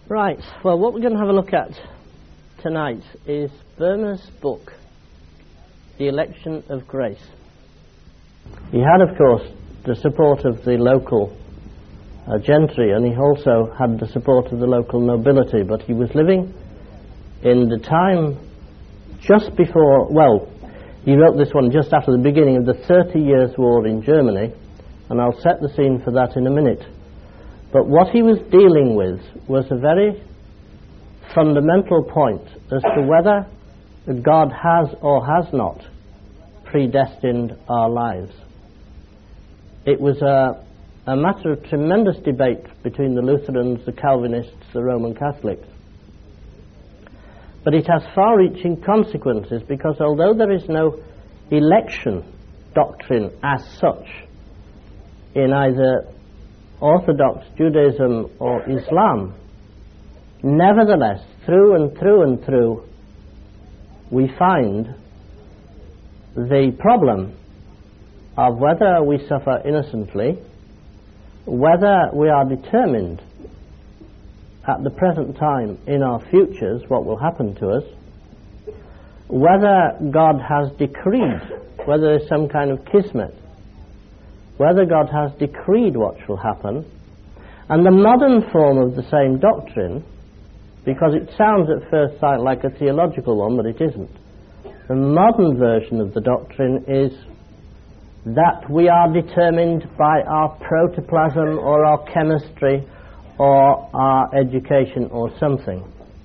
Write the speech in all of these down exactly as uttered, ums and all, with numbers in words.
Right, well, what we're going to have a look at tonight is Boehmer's book, The Election of Grace. He had, of course, the support of the local uh, gentry, and he also had the support of the local nobility, but he was living in the time just before, well, he wrote this one just after the beginning of the Thirty Years' War in Germany, and I'll set the scene for that in a minute. But what he was dealing with was a very fundamental point as to whether God has or has not predestined our lives. It was a, a matter of tremendous debate between the Lutherans, the Calvinists, the Roman Catholics. But it has far-reaching consequences, because although there is no election doctrine as such in either Orthodox Judaism or Islam, nevertheless, through and through and through, we find the problem of whether we suffer innocently, whether we are determined at the present time in our futures what will happen to us, whether God has decreed, whether there is some kind of kismet, whether God has decreed what shall happen. And the modern form of the same doctrine, because it sounds at first sight like a theological one, but it isn't. The modern version of the doctrine is that we are determined by our protoplasm or our chemistry or our education or something.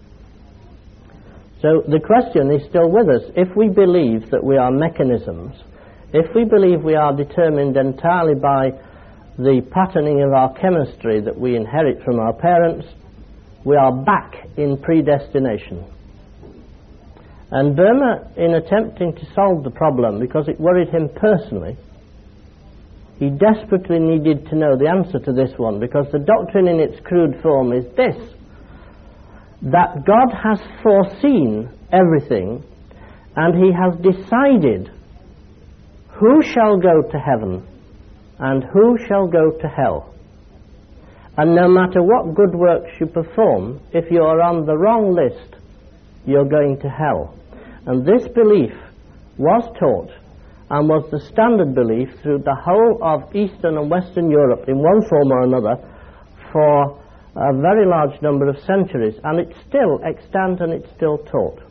So the question is still with us. If we believe that we are mechanisms, if we believe we are determined entirely by the patterning of our chemistry that we inherit from our parents, we are back in predestination. And Boehmer, in attempting to solve the problem, because it worried him personally, he desperately needed to know the answer to this one, because the doctrine in its crude form is this: that God has foreseen everything, and he has decided who shall go to heaven and who shall go to hell. And no matter what good works you perform, if you are on the wrong list, you're going to hell. And this belief was taught and was the standard belief through the whole of Eastern and Western Europe in one form or another for a very large number of centuries, and it's still extant and it's still taught.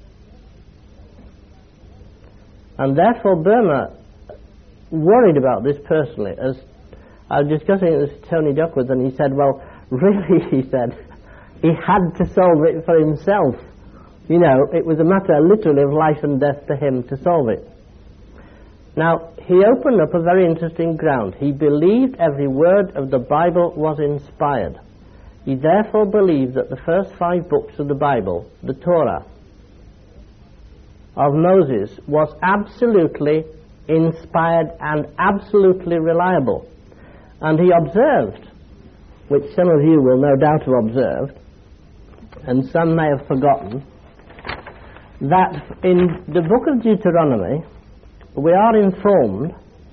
And therefore Boehmer worried about this personally. As I was discussing it with Tony Duckworth, and he said, well, really, he said, he had to solve it for himself. You know, it was a matter literally of life and death to him to solve it. Now, he opened up a very interesting ground. He believed every word of the Bible was inspired. He therefore believed that the first five books of the Bible, the Torah of Moses, was absolutely inspired and absolutely reliable. And he observed, which some of you will no doubt have observed, and some may have forgotten, that in the book of Deuteronomy we are informed,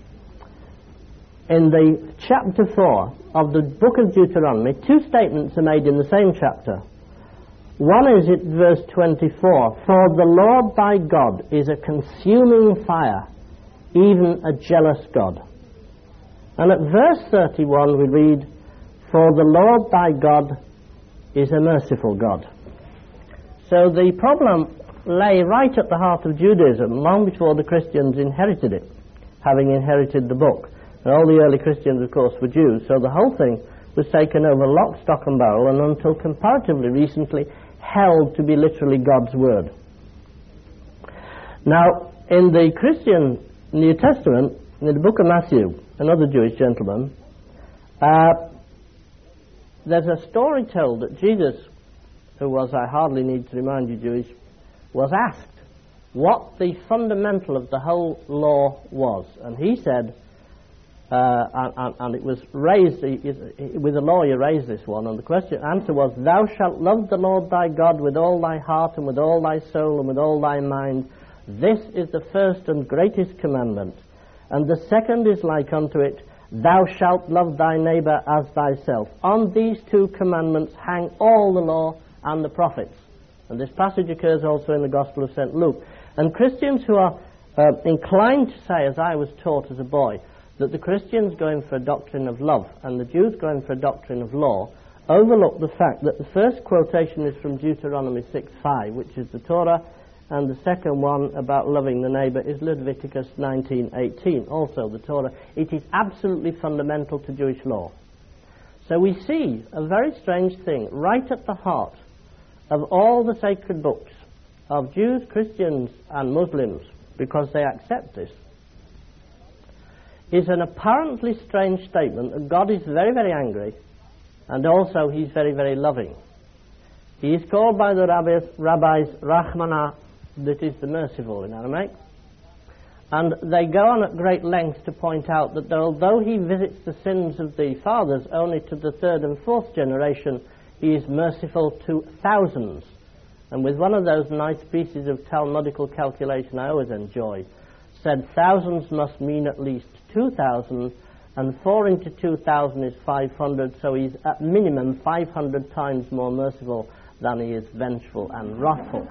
in the chapter four of the book of Deuteronomy, two statements are made in the same chapter. One is at verse twenty-four: for the Lord thy God is a consuming fire, even a jealous God. And at verse thirty-one we read, for the Lord thy God is a merciful God. So the problem lay right at the heart of Judaism long before the Christians inherited it, having inherited the book. And all the early Christians, of course, were Jews, so the whole thing was taken over lock, stock and barrel, and until comparatively recently held to be literally God's word. Now, in the Christian New Testament, in the book of Matthew, another Jewish gentleman, uh, there's a story told that Jesus, who was, I hardly need to remind you, Jewish, was asked what the fundamental of the whole law was. And he said, uh, and, and, and it was raised, with a law you raised this one, and the question answer was, thou shalt love the Lord thy God with all thy heart and with all thy soul and with all thy mind. This is the first and greatest commandment. And the second is like unto it, Thou shalt love thy neighbour as thyself. On these two commandments hang all the law and the prophets. And this passage occurs also in the Gospel of Saint Luke. And Christians who are uh, inclined to say, as I was taught as a boy, that the Christians go in for a doctrine of love and the Jews go in for a doctrine of law, overlook the fact that the first quotation is from Deuteronomy six five, which is the Torah, and the second one about loving the neighbour is Leviticus nineteen eighteen, also the Torah. It is absolutely fundamental to Jewish law. So we see a very strange thing right at the heart of all the sacred books of Jews, Christians and Muslims, because they accept this, is an apparently strange statement that God is very, very angry, and also he's very, very loving. He is called by the rabbis, rabbis Rahmanah, that is the merciful in Aramaic, and they go on at great length to point out that although he visits the sins of the fathers only to the third and fourth generation, he is merciful to thousands. And with one of those nice pieces of Talmudical calculation I always enjoy, said thousands must mean at least two thousand, and four into two thousand is five hundred, so he's at minimum five hundred times more merciful than he is vengeful and wrathful.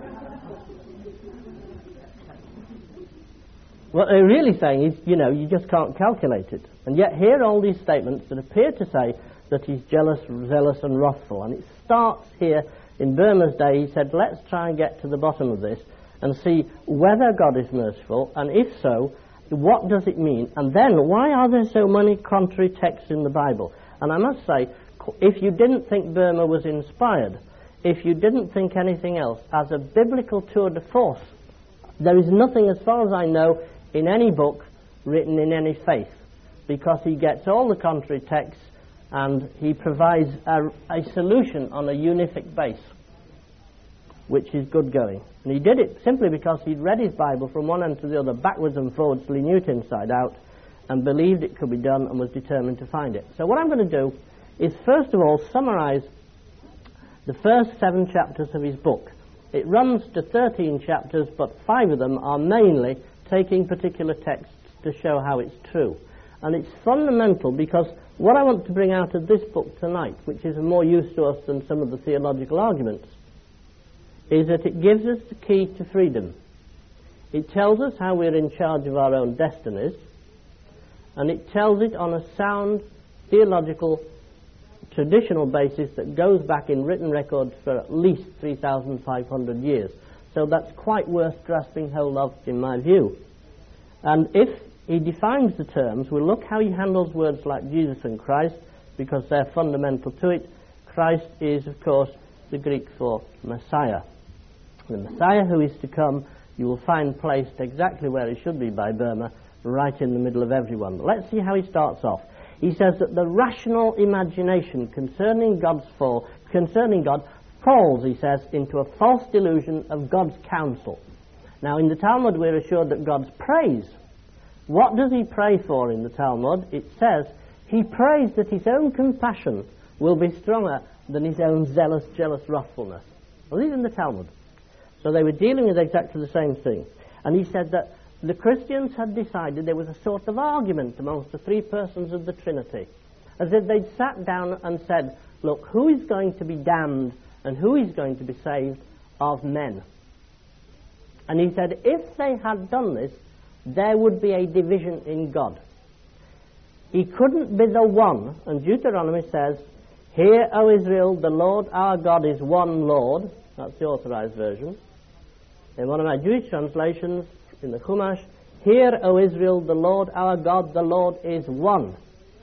What they're really saying is, you know, you just can't calculate it. And yet here are all these statements that appear to say that he's jealous, zealous and wrathful. And it starts here in Burma's day. He said, let's try and get to the bottom of this and see whether God is merciful, and if so, what does it mean? And then, why are there so many contrary texts in the Bible? And I must say, if you didn't think Burma was inspired, if you didn't think anything else, as a biblical tour de force, there is nothing, as far as I know, in any book written in any faith, because he gets all the contrary texts and he provides a, a solution on a unific base, which is good going. And he did it simply because he'd read his Bible from one end to the other, backwards and forwards, till he knew it inside out, and believed it could be done and was determined to find it. So what I'm going to do is, first of all, summarize the first seven chapters of his book. It runs to thirteen chapters, but five of them are mainly taking particular texts to show how it's true. And it's fundamental, because what I want to bring out of this book tonight, which is of more use to us than some of the theological arguments, is that it gives us the key to freedom. It tells us how we're in charge of our own destinies, and it tells it on a sound theological traditional basis that goes back in written records for at least three thousand five hundred years. So that's quite worth grasping hold of, in my view. And if he defines the terms, we'll look how he handles words like Jesus and Christ, because they're fundamental to it. Christ is, of course, the Greek for Messiah. The Messiah who is to come, you will find placed exactly where he should be by Burma, right in the middle of everyone. But let's see how he starts off. He says that the rational imagination concerning God's fall, concerning God, falls, he says, into a false delusion of God's counsel. Now, in the Talmud, we're assured that God's praise. What does he pray for in the Talmud? It says he prays that his own compassion will be stronger than his own zealous, jealous wrathfulness. Well, this is in the Talmud. So they were dealing with exactly the same thing. And he said that the Christians had decided there was a sort of argument amongst the three persons of the Trinity, as if they'd sat down and said, look, who is going to be damned and who is going to be saved of men? And he said, if they had done this, there would be a division in God. He couldn't be the one, and Deuteronomy says, hear, O Israel, the Lord our God is one Lord. That's the authorized version. In one of my Jewish translations, in the Chumash, hear, O Israel, the Lord our God, the Lord is one.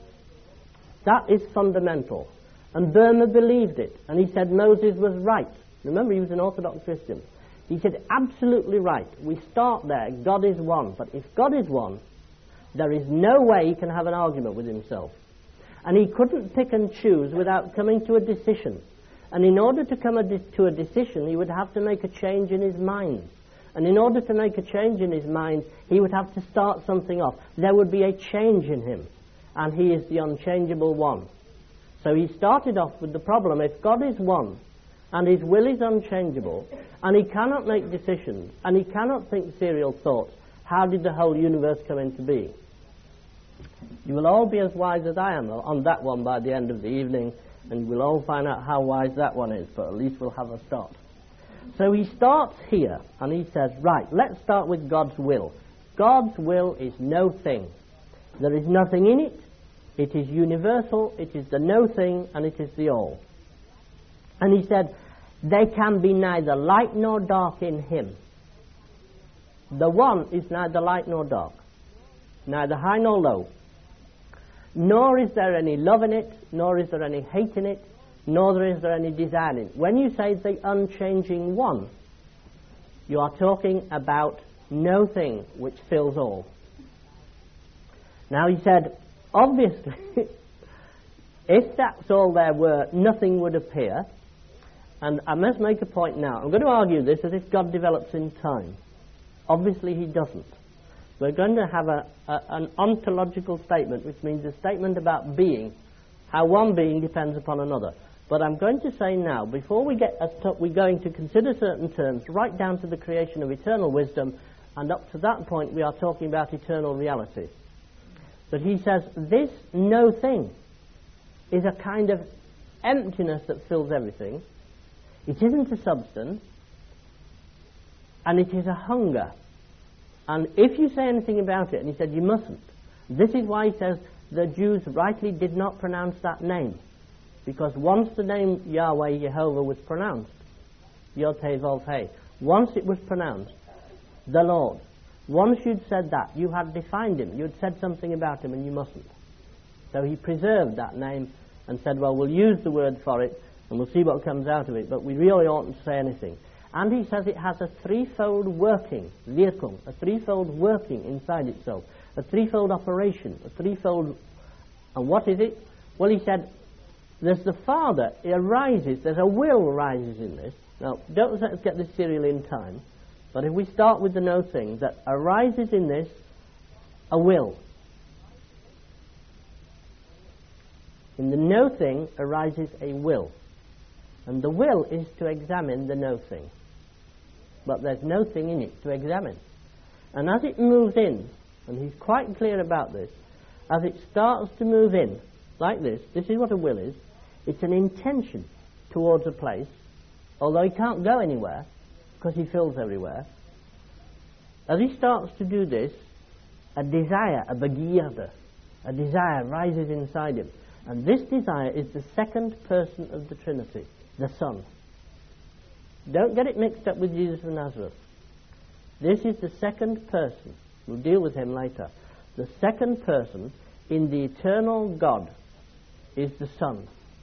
That is fundamental. And Burma believed it, and he said Moses was right. Remember, he was an Orthodox Christian. He said, absolutely right. We start there. God is one. But if God is one, there is no way he can have an argument with himself. And he couldn't pick and choose without coming to a decision. And in order to come a de- to a decision, he would have to make a change in his mind. And in order to make a change in his mind, he would have to start something off. There would be a change in him. And he is the unchangeable one. So he started off with the problem, if God is one, and his will is unchangeable, and he cannot make decisions, and he cannot think serial thoughts, how did the whole universe come into being? You will all be as wise as I am on that one by the end of the evening, and we'll all find out how wise that one is, but at least we'll have a start. So he starts here, and he says, right, let's start with God's will. God's will is no thing. There is nothing in it. It is universal, it is the no thing, and it is the all. And he said, there can be neither light nor dark in him. The one is neither light nor dark, neither high nor low. Nor is there any love in it, nor is there any hate in it, nor is there any desire in it. When you say the unchanging one, you are talking about no thing which fills all. Now he said, obviously, if that's all there were, nothing would appear. And I must make a point now. I'm going to argue this as if God develops in time. Obviously he doesn't. We're going to have a, a, an ontological statement, which means a statement about being, how one being depends upon another. But I'm going to say now, before we get, to, we're going to consider certain terms, right down to the creation of eternal wisdom, and up to that point we are talking about eternal reality. But he says, this no thing is a kind of emptiness that fills everything. It isn't a substance, and it is a hunger. And if you say anything about it, and he said you mustn't, this is why he says the Jews rightly did not pronounce that name. Because once the name Yahweh, Jehovah, was pronounced, Yod-Heh-Vav-Heh, once it was pronounced, the Lord, once you'd said that, you had defined him, you'd said something about him, and you mustn't. So he preserved that name and said, well, we'll use the word for it, and we'll see what comes out of it, but we really oughtn't to say anything. And he says it has a threefold working vehicle, a threefold working inside itself, a threefold operation, a threefold... And what is it? Well, he said, there's the Father, it arises, there's a will arises in this. Now, don't let's get this serially in time, but if we start with the no thing, that arises in this a will. In the no thing arises a will. And the will is to examine the no thing. But there's no thing in it to examine. And as it moves in, and he's quite clear about this, as it starts to move in, like this, this is what a will is, it's an intention towards a place, although he can't go anywhere, because he fills everywhere. As he starts to do this, a desire, a begierda, a desire rises inside him. And this desire is the second person of the Trinity, the Son. Don't get it mixed up with Jesus of Nazareth. This is the second person. We'll deal with him later. The second person in the eternal God is the Son.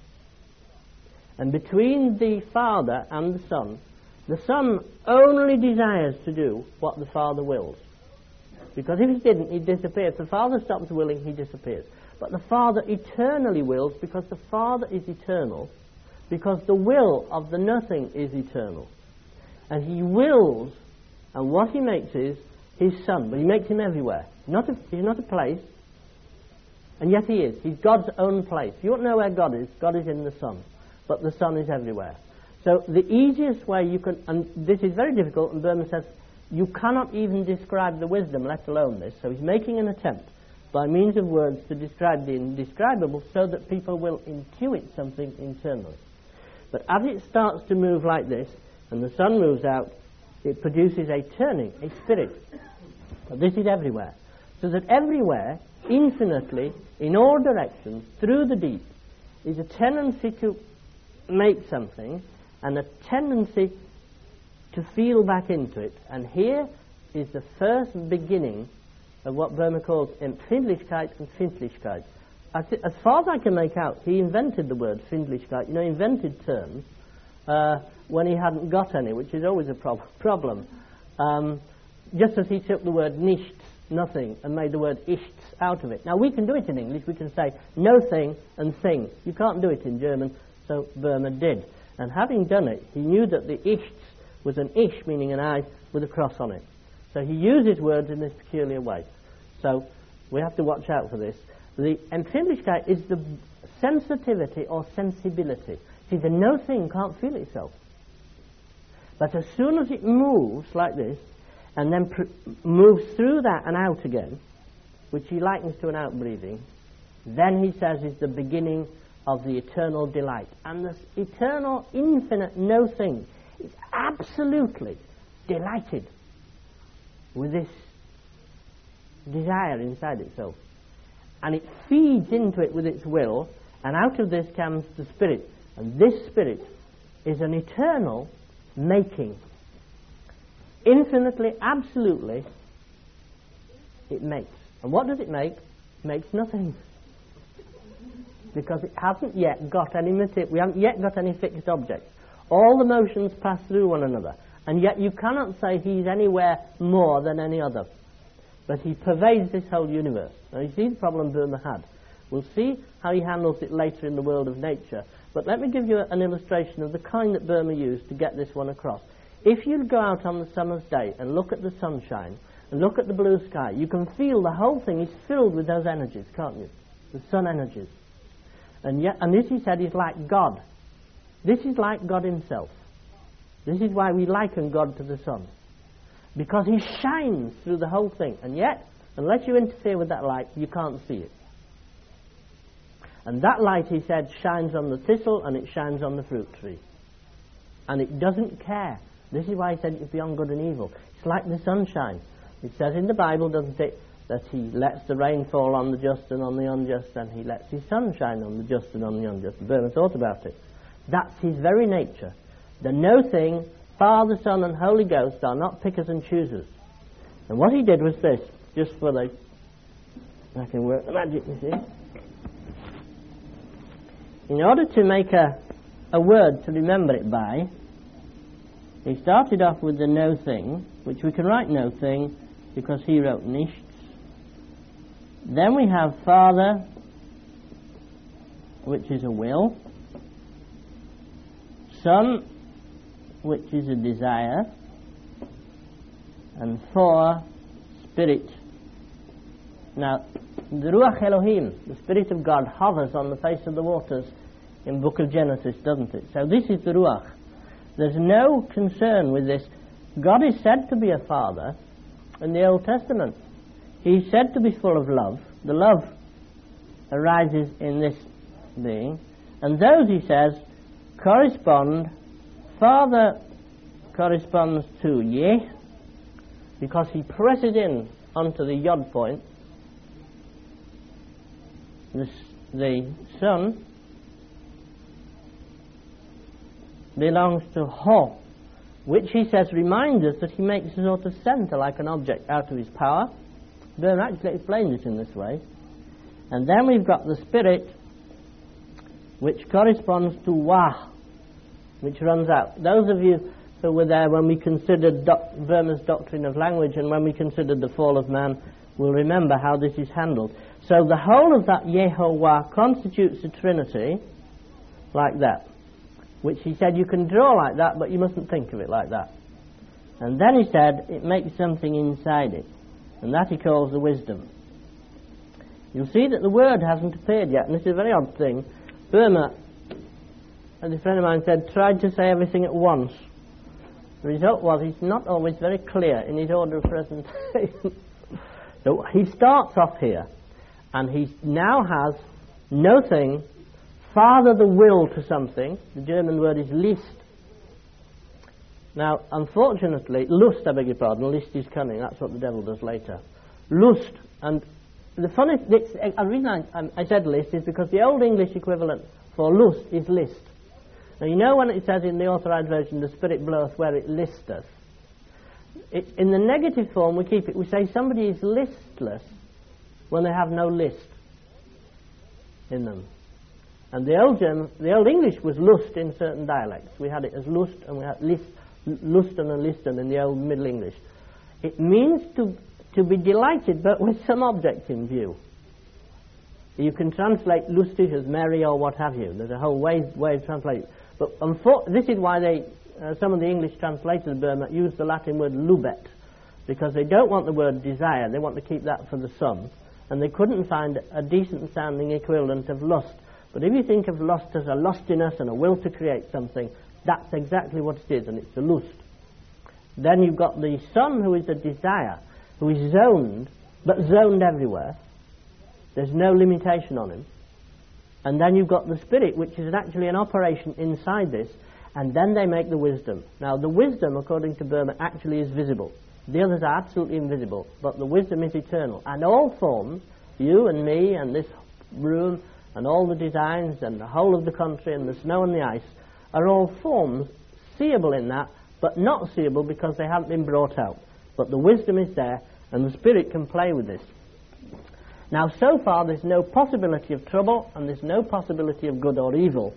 And between the Father and the Son, the Son only desires to do what the Father wills. Because if he didn't, he'd disappear. If the Father stops willing, he disappears. But the Father eternally wills, because the Father is eternal, because the will of the nothing is eternal. And he wills, and what he makes is his Son, but he makes him everywhere. Not a, he's not a place, and yet he is. He's God's own place. You don't know where God is. God is in the Son, but the Son is everywhere. So the easiest way you can, and this is very difficult, and Berman says, you cannot even describe the wisdom, let alone this. So he's making an attempt by means of words to describe the indescribable so that people will intuit something internally. But as it starts to move like this, and the Son moves out, it produces a turning, a spirit. But this is everywhere. So that everywhere, infinitely, in all directions, through the deep, is a tendency to make something, and a tendency to feel back into it. And here is the first beginning of what Boehmer calls Empfindlichkeit and Findlichkeit. As, as far as I can make out, he invented the word Findlichkeit, you know, invented terms uh, when he hadn't got any, which is always a prob- problem. Um, just as he took the word nichts, nothing, and made the word ichts out of it. Now, we can do it in English. We can say no thing and thing. You can't do it in German, so Boehmer did. And having done it, he knew that the ichts was an ish, meaning an eye, with a cross on it. So he uses words in this peculiar way. So we have to watch out for this. The Empfindlichkeit is the sensitivity or sensibility. See, the no thing can't feel itself. But as soon as it moves like this, and then pr- moves through that and out again, which he likens to an outbreathing, then he says is the beginning of the eternal delight. And this eternal, infinite no thing is absolutely delighted with this desire inside itself. And it feeds into it with its will, and out of this comes the Spirit. And this Spirit is an eternal making. Infinitely, absolutely, it makes. And what does it make? It makes nothing. Because it hasn't yet got any material, we haven't yet got any fixed objects. All the motions pass through one another, and yet you cannot say he's anywhere more than any other. But he pervades this whole universe. Now you see the problem Burma had. We'll see how he handles it later in the world of nature. But let me give you an illustration of the kind that Burma used to get this one across. If you go out on the summer's day and look at the sunshine, and look at the blue sky, you can feel the whole thing is filled with those energies, can't you? The sun energies. And yet, and this, he said, is like God. This is like God himself. This is why we liken God to the sun. Because he shines through the whole thing. And yet, unless you interfere with that light, you can't see it. And that light, he said, shines on the thistle and it shines on the fruit tree. And it doesn't care. This is why he said it's beyond good and evil. It's like the sunshine. It says in the Bible, doesn't it, that he lets the rain fall on the just and on the unjust, and he lets his sun shine on the just and on the unjust. Burma thought about it. That's his very nature. The no thing, Father, Son and Holy Ghost are not pickers and choosers. And what he did was this, just for the, I can work the magic, you see. In order to make a, a word to remember it by, he started off with the no thing, which we can write no thing because he wrote nichts. Then we have Father, which is a will. Son, which is a desire. And four, Spirit. Now, the Ruach Elohim, the Spirit of God, hovers on the face of the waters in Book of Genesis, doesn't it? So this is the Ruach. There's no concern with this. God is said to be a father in the Old Testament. He's said to be full of love. The love arises in this being. And those, he says, correspond. Father corresponds to Yeh, because he presses in onto the Yod point. The, the Son belongs to Ho, which he says reminds us that he makes a sort of centre like an object out of his power. Burma actually explains it in this way. And then we've got the Spirit, which corresponds to Wah, which runs out. Those of you who were there when we considered doc- Burma's doctrine of language and when we considered the fall of man will remember how this is handled. So the whole of that Yehovah constitutes a trinity like that, which he said you can draw like that, but you mustn't think of it like that. And then he said it makes something inside it, and that he calls the wisdom. You'll see that the word hasn't appeared yet, and this is a very odd thing. Burma, as a friend of mine said, tried to say everything at once. The result was he's not always very clear in his order of presentation. So he starts off here, and he now has no thing, father the will to something. The German word is List. Now, unfortunately, Lust, I beg your pardon, List is cunning, that's what the devil does later. Lust, and the funny, the reason I, I said List is because the Old English equivalent for Lust is List. Now, you know when it says in the Authorized Version, the Spirit bloweth where it listeth. It, in the negative form, we keep it, we say somebody is listless when they have no list in them. And the old German, the old English was lust in certain dialects. We had it as lust, and we had list, lusten and listen in the old Middle English. It means to to be delighted, but with some object in view. You can translate lustig as merry or what have you. There's a whole way way of translating. But unfor- this is why they uh, some of the English translators of Burma use the Latin word lubet, because they don't want the word desire. They want to keep that for the sun, and they couldn't find a decent sounding equivalent of lust. But if you think of lust as a lustiness and a will to create something, that's exactly what it is, and it's a lust. Then you've got the son, who is a desire, who is zoned but zoned everywhere. There's no limitation on him. And then you've got the spirit, which is actually an operation inside this, and then they make the wisdom. Now, the wisdom, according to Burma, actually is visible. The others are absolutely invisible, but the wisdom is eternal. And all forms, you and me and this room and all the designs and the whole of the country and the snow and the ice, are all forms seeable in that, but not seeable because they haven't been brought out. But the wisdom is there, and the spirit can play with this. Now, so far, there's no possibility of trouble, and there's no possibility of good or evil.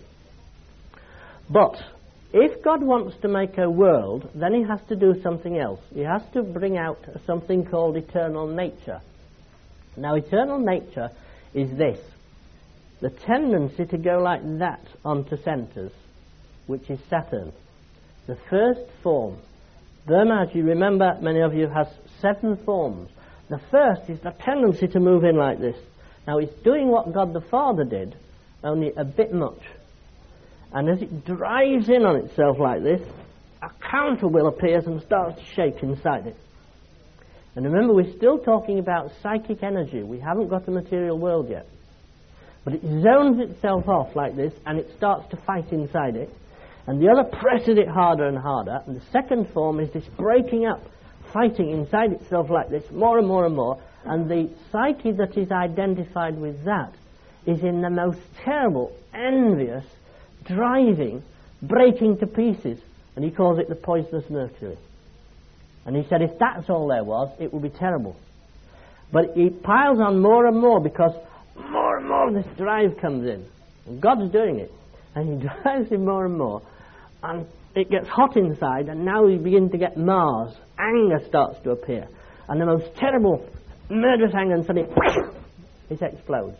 But if God wants to make a world, then he has to do something else. He has to bring out something called eternal nature. Now, eternal nature is this: the tendency to go like that onto centres, which is Saturn. The first form. Burma, as you remember, many of you, has seven forms. The first is the tendency to move in like this. Now, it's doing what God the Father did, only a bit much. And as it drives in on itself like this, a counter will appears and starts to shake inside it. And remember, we're still talking about psychic energy. We haven't got a material world yet. But it zones itself off like this, and it starts to fight inside it. And the other presses it harder and harder. And the second form is this breaking up, fighting inside itself like this, more and more and more. And the psyche that is identified with that is in the most terrible, envious, driving, breaking to pieces. And he calls it the poisonous mercury. And he said if that's all there was, it would be terrible. But it piles on more and more because more and more this drive comes in. And God's doing it. And he drives him more and more. And it gets hot inside, and now we begin to get Mars. Anger starts to appear. And the most terrible, murderous anger, and suddenly it explodes.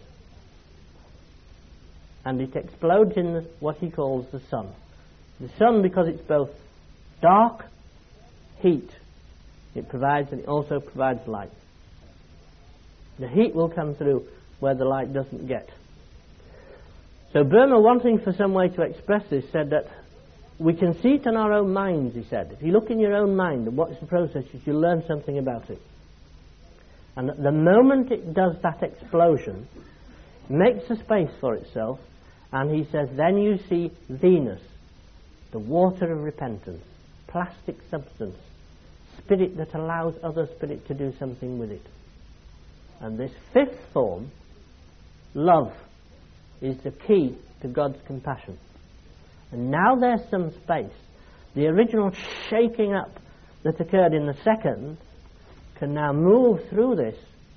And it explodes in the, what he calls the sun. The sun, because it's both dark, heat, it provides, and it also provides light. The heat will come through where the light doesn't get. So Burma, wanting for some way to express this, said that we can see it in our own minds, he said. If you look in your own mind and watch the processes, you'll learn something about it. And at the moment it does that explosion, it makes a space for itself, and he says, then you see Venus, the water of repentance, plastic substance, spirit that allows other spirit to do something with it. And this fifth form, love, is the key to God's compassion. And now there's some space. The original shaking up that occurred in the second can now move through this,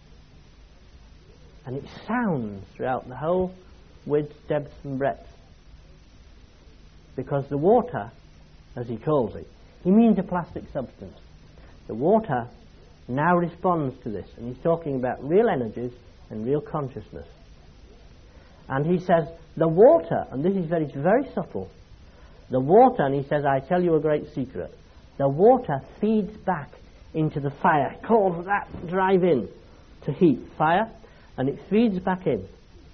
and it sounds throughout the whole width, depth and breadth. Because the water, as he calls it, he means a plastic substance. The water now responds to this, and he's talking about real energies and real consciousness. And he says, the water, and this is very, very subtle, the water, and he says, I tell you a great secret, the water feeds back into the fire, calls that drive in to heat, fire, and it feeds back in,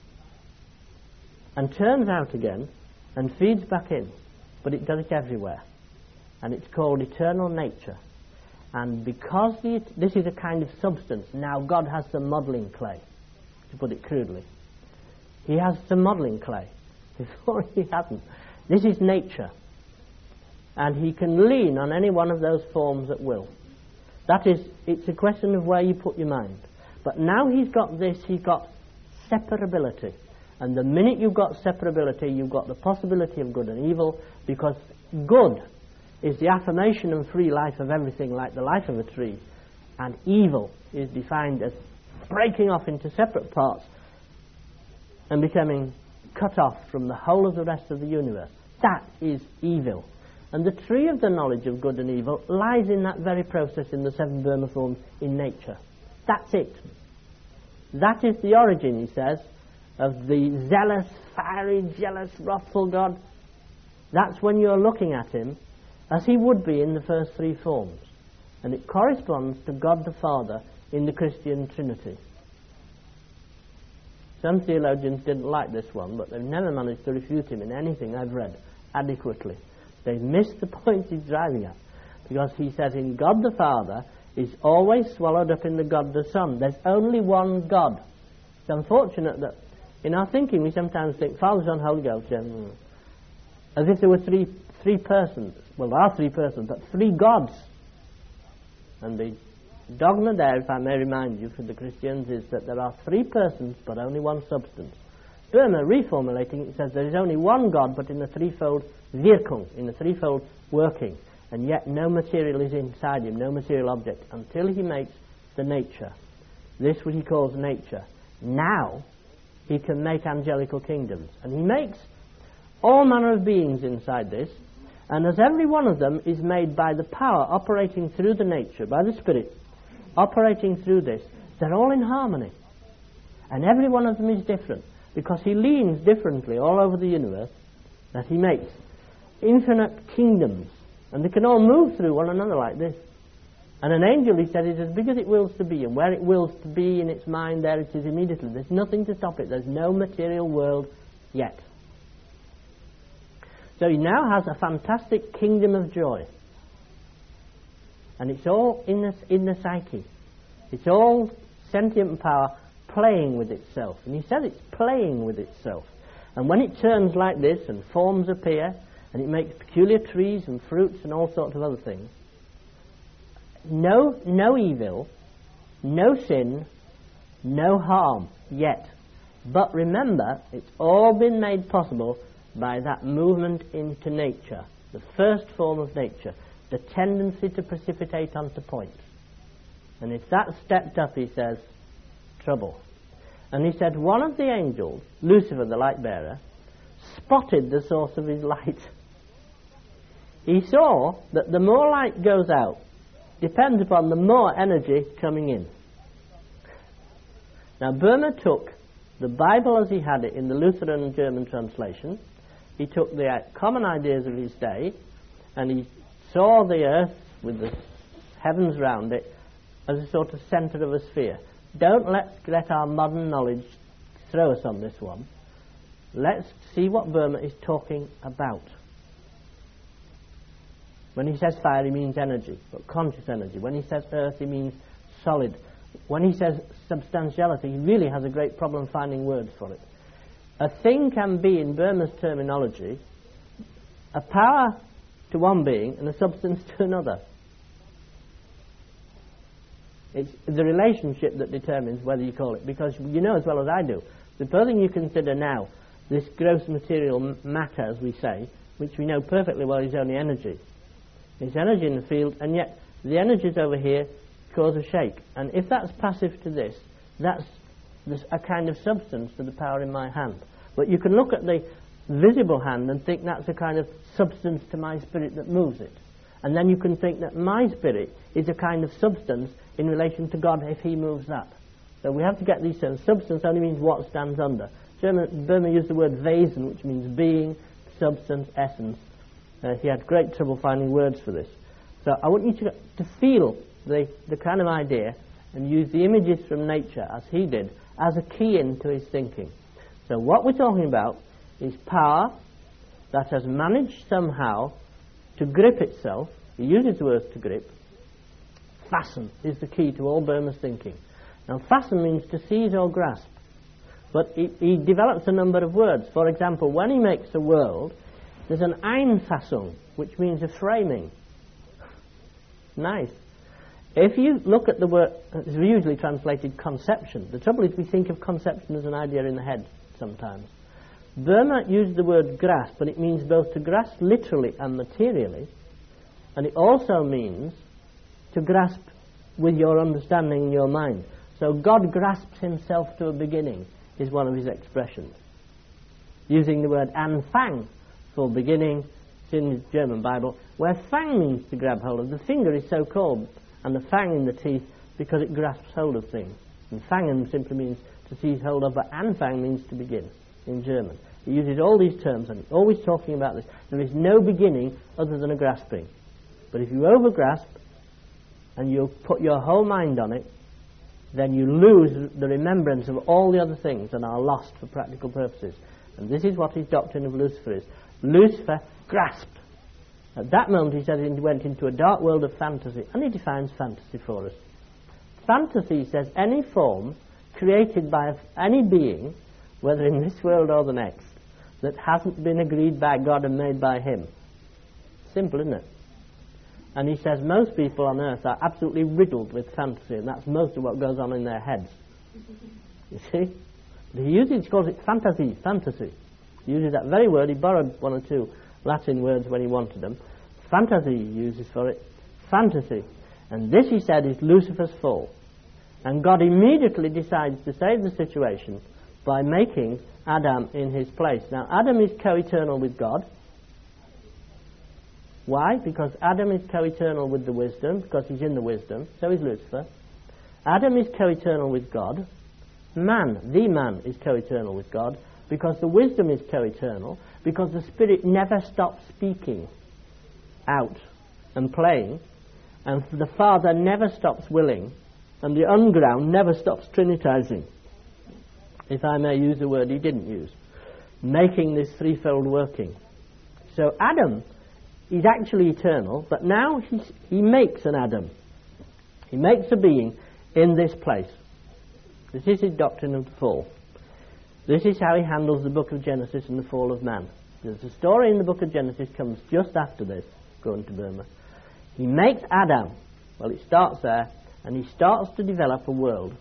and turns out again, and feeds back in, but it does it everywhere. And it's called eternal nature. And because the, this is a kind of substance, now God has some modelling clay, to put it crudely. He has some modelling clay. Before he hasn't. This is nature. And he can lean on any one of those forms at will. That is, it's a question of where you put your mind. But now he's got this, he's got separability. And the minute you've got separability, you've got the possibility of good and evil, because good is the affirmation and free life of everything, like the life of a tree. And evil is defined as breaking off into separate parts and becoming cut off from the whole of the rest of the universe. That is evil. And the tree of the knowledge of good and evil lies in that very process in the seven Burma forms in nature. That's it. That is the origin, he says, of the zealous, fiery, jealous, wrathful God. That's when you're looking at him as he would be in the first three forms. And it corresponds to God the Father in the Christian Trinity. Some theologians didn't like this one, but they've never managed to refute him in anything I've read adequately. They've missed the point he's driving at. Because he says in God the Father, is always swallowed up in the God the Son. There's only one God. It's unfortunate that in our thinking we sometimes think Father, Son, Holy Ghost, yeah, mm, as if there were three three persons. Well, there are three persons, but three gods. And the dogma there, if I may remind you, for the Christians, is that there are three persons but only one substance. Burma, reformulating it, says there is only one God but in a threefold Wirkung, in a threefold working, and yet no material is inside him, no material object, until he makes the nature. This what he calls nature. Now he can make angelical kingdoms, and he makes all manner of beings inside this, and as every one of them is made by the power operating through the nature, by the Spirit operating through this, they're all in harmony, and every one of them is different, because he leans differently all over the universe, that he makes infinite kingdoms, and they can all move through one another like this. And an angel, he said, is as big as it wills to be, and where it wills to be in its mind, there it is immediately. There's nothing to stop it. There's no material world yet. So he now has a fantastic kingdom of joy, and it's all in the, in the psyche. It's all sentient power playing with itself, and he says it's playing with itself. And when it turns like this and forms appear, and it makes peculiar trees and fruits and all sorts of other things, no no evil, no sin, no harm yet. But remember, it's all been made possible by that movement into nature, the first form of nature, the tendency to precipitate onto points. And if that stepped up, he says, trouble. And he said one of the angels, Lucifer the light bearer, spotted the source of his light. He saw that the more light goes out depends upon the more energy coming in. Now Burma took the Bible as he had it in the Lutheran German translation. He took the common ideas of his day, and he saw the earth with the heavens round it as a sort of centre of a sphere. Don't let, let our modern knowledge throw us on this one. Let's see what Burma is talking about. When he says fire, he means energy, but conscious energy. When he says earth, he means solid. When he says substantiality, he really has a great problem finding words for it. A thing can be, in Burma's terminology, a power to one being and a substance to another. It's the relationship that determines whether you call it, because you know as well as I do, supposing you consider now this gross material matter, as we say, which we know perfectly well is only energy. It's energy in the field, and yet the energies over here cause a shake. And if that's passive to this, that's this, a kind of substance to the power in my hand. But you can look at the visible hand and think that's a kind of substance to my spirit that moves it. And then you can think that my spirit is a kind of substance in relation to God if he moves that. So we have to get these terms. Substance only means what stands under. German, Burma used the word Wesen, which means being, substance, essence. Uh, he had great trouble finding words for this. So I want you to, to feel the, the kind of idea and use the images from nature, as he did, as a key into his thinking. So what we're talking about is power that has managed somehow to grip itself. He uses the word to grip. Fasten is the key to all Burma's thinking. Now fasten means to seize or grasp. But he, he develops a number of words. For example, when he makes a world, there's an Einfassung, which means a framing. Nice. If you look at the word, it's usually translated conception. The trouble is we think of conception as an idea in the head sometimes. Burma used the word grasp, but it means both to grasp literally and materially, and it also means to grasp with your understanding in your mind. So God grasps himself to a beginning is one of his expressions. Using the word Anfang for beginning, it's in the German Bible, where Fang means to grab hold of. The finger is so called, and the Fang in the teeth, because it grasps hold of things. And Fangen simply means to seize hold of, but Anfang means to begin in German. He uses all these terms and always talking about this. There is no beginning other than a grasping. But if you overgrasp and you put your whole mind on it, then you lose the remembrance of all the other things and are lost for practical purposes. And this is what his doctrine of Lucifer is. Lucifer grasped. At that moment he says he went into a dark world of fantasy, and he defines fantasy for us. Fantasy says any form created by any being, whether in this world or the next, that hasn't been agreed by God and made by him. Simple, isn't it? And he says most people on earth are absolutely riddled with fantasy, and that's most of what goes on in their heads. You see? He uses, he calls it fantasy, fantasy. He uses that very word. He borrowed one or two Latin words when he wanted them. Fantasy he uses for it. Fantasy. And this, he said, is Lucifer's fall. And God immediately decides to save the situation by making Adam in his place. Now, Adam is co-eternal with God. Why? Because Adam is co-eternal with the wisdom, because he's in the wisdom. So is Lucifer. Adam is co-eternal with God. Man, the man, is co-eternal with God, because the wisdom is co-eternal, because the Spirit never stops speaking out and playing, and the Father never stops willing, and the unground never stops trinitizing, if I may use a word he didn't use, making this threefold working. So Adam is actually eternal, but now he's, he makes an Adam. He makes a being in this place. This is his doctrine of the fall. This is how he handles the book of Genesis and the fall of man. There's a story in the book of Genesis comes just after this, going to Burma. He makes Adam. Well, it starts there, and he starts to develop a world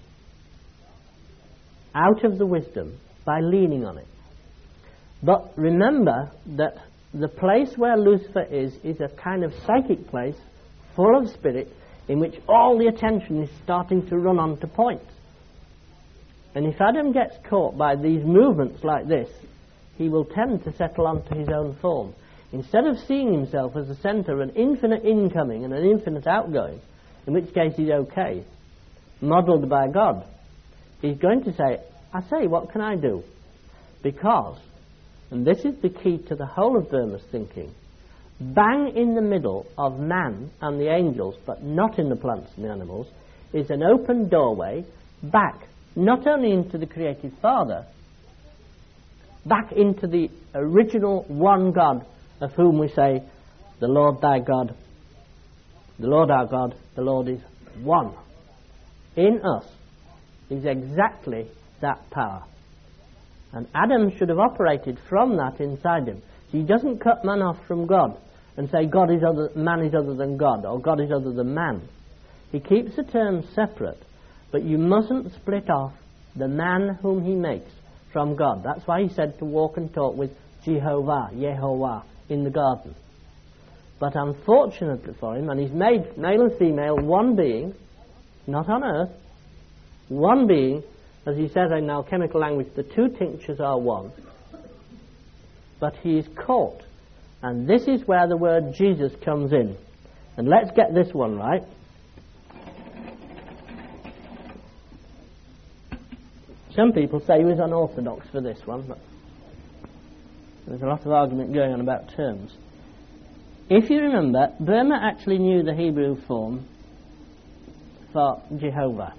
out of the wisdom by leaning on it. But remember that the place where Lucifer is is a kind of psychic place full of spirit in which all the attention is starting to run on to points. And if Adam gets caught by these movements like this, he will tend to settle onto his own form. Instead of seeing himself as the centre of an infinite incoming and an infinite outgoing, in which case he's okay, modelled by God, he's going to say, I say, what can I do? Because, and this is the key to the whole of Burma's thinking, bang in the middle of man and the angels, but not in the plants and the animals, is an open doorway back, not only into the created Father, back into the original one God, of whom we say, the Lord thy God, the Lord our God, the Lord is one. In us is exactly that power. And Adam should have operated from that inside him. So he doesn't cut man off from God and say God is other, man is other than God, or God is other than man. He keeps the terms separate, but you mustn't split off the man whom he makes from God. That's why he said to walk and talk with Jehovah, Yehovah, in the garden. But unfortunately for him, and he's made male and female one being, not on earth, one being, as he says in alchemical language, the two tinctures are one. But he is caught. And this is where the word Jesus comes in. And let's get this one right. Some people say he was unorthodox for this one, but there's a lot of argument going on about terms. If you remember, Burma actually knew the Hebrew form for Jehovah.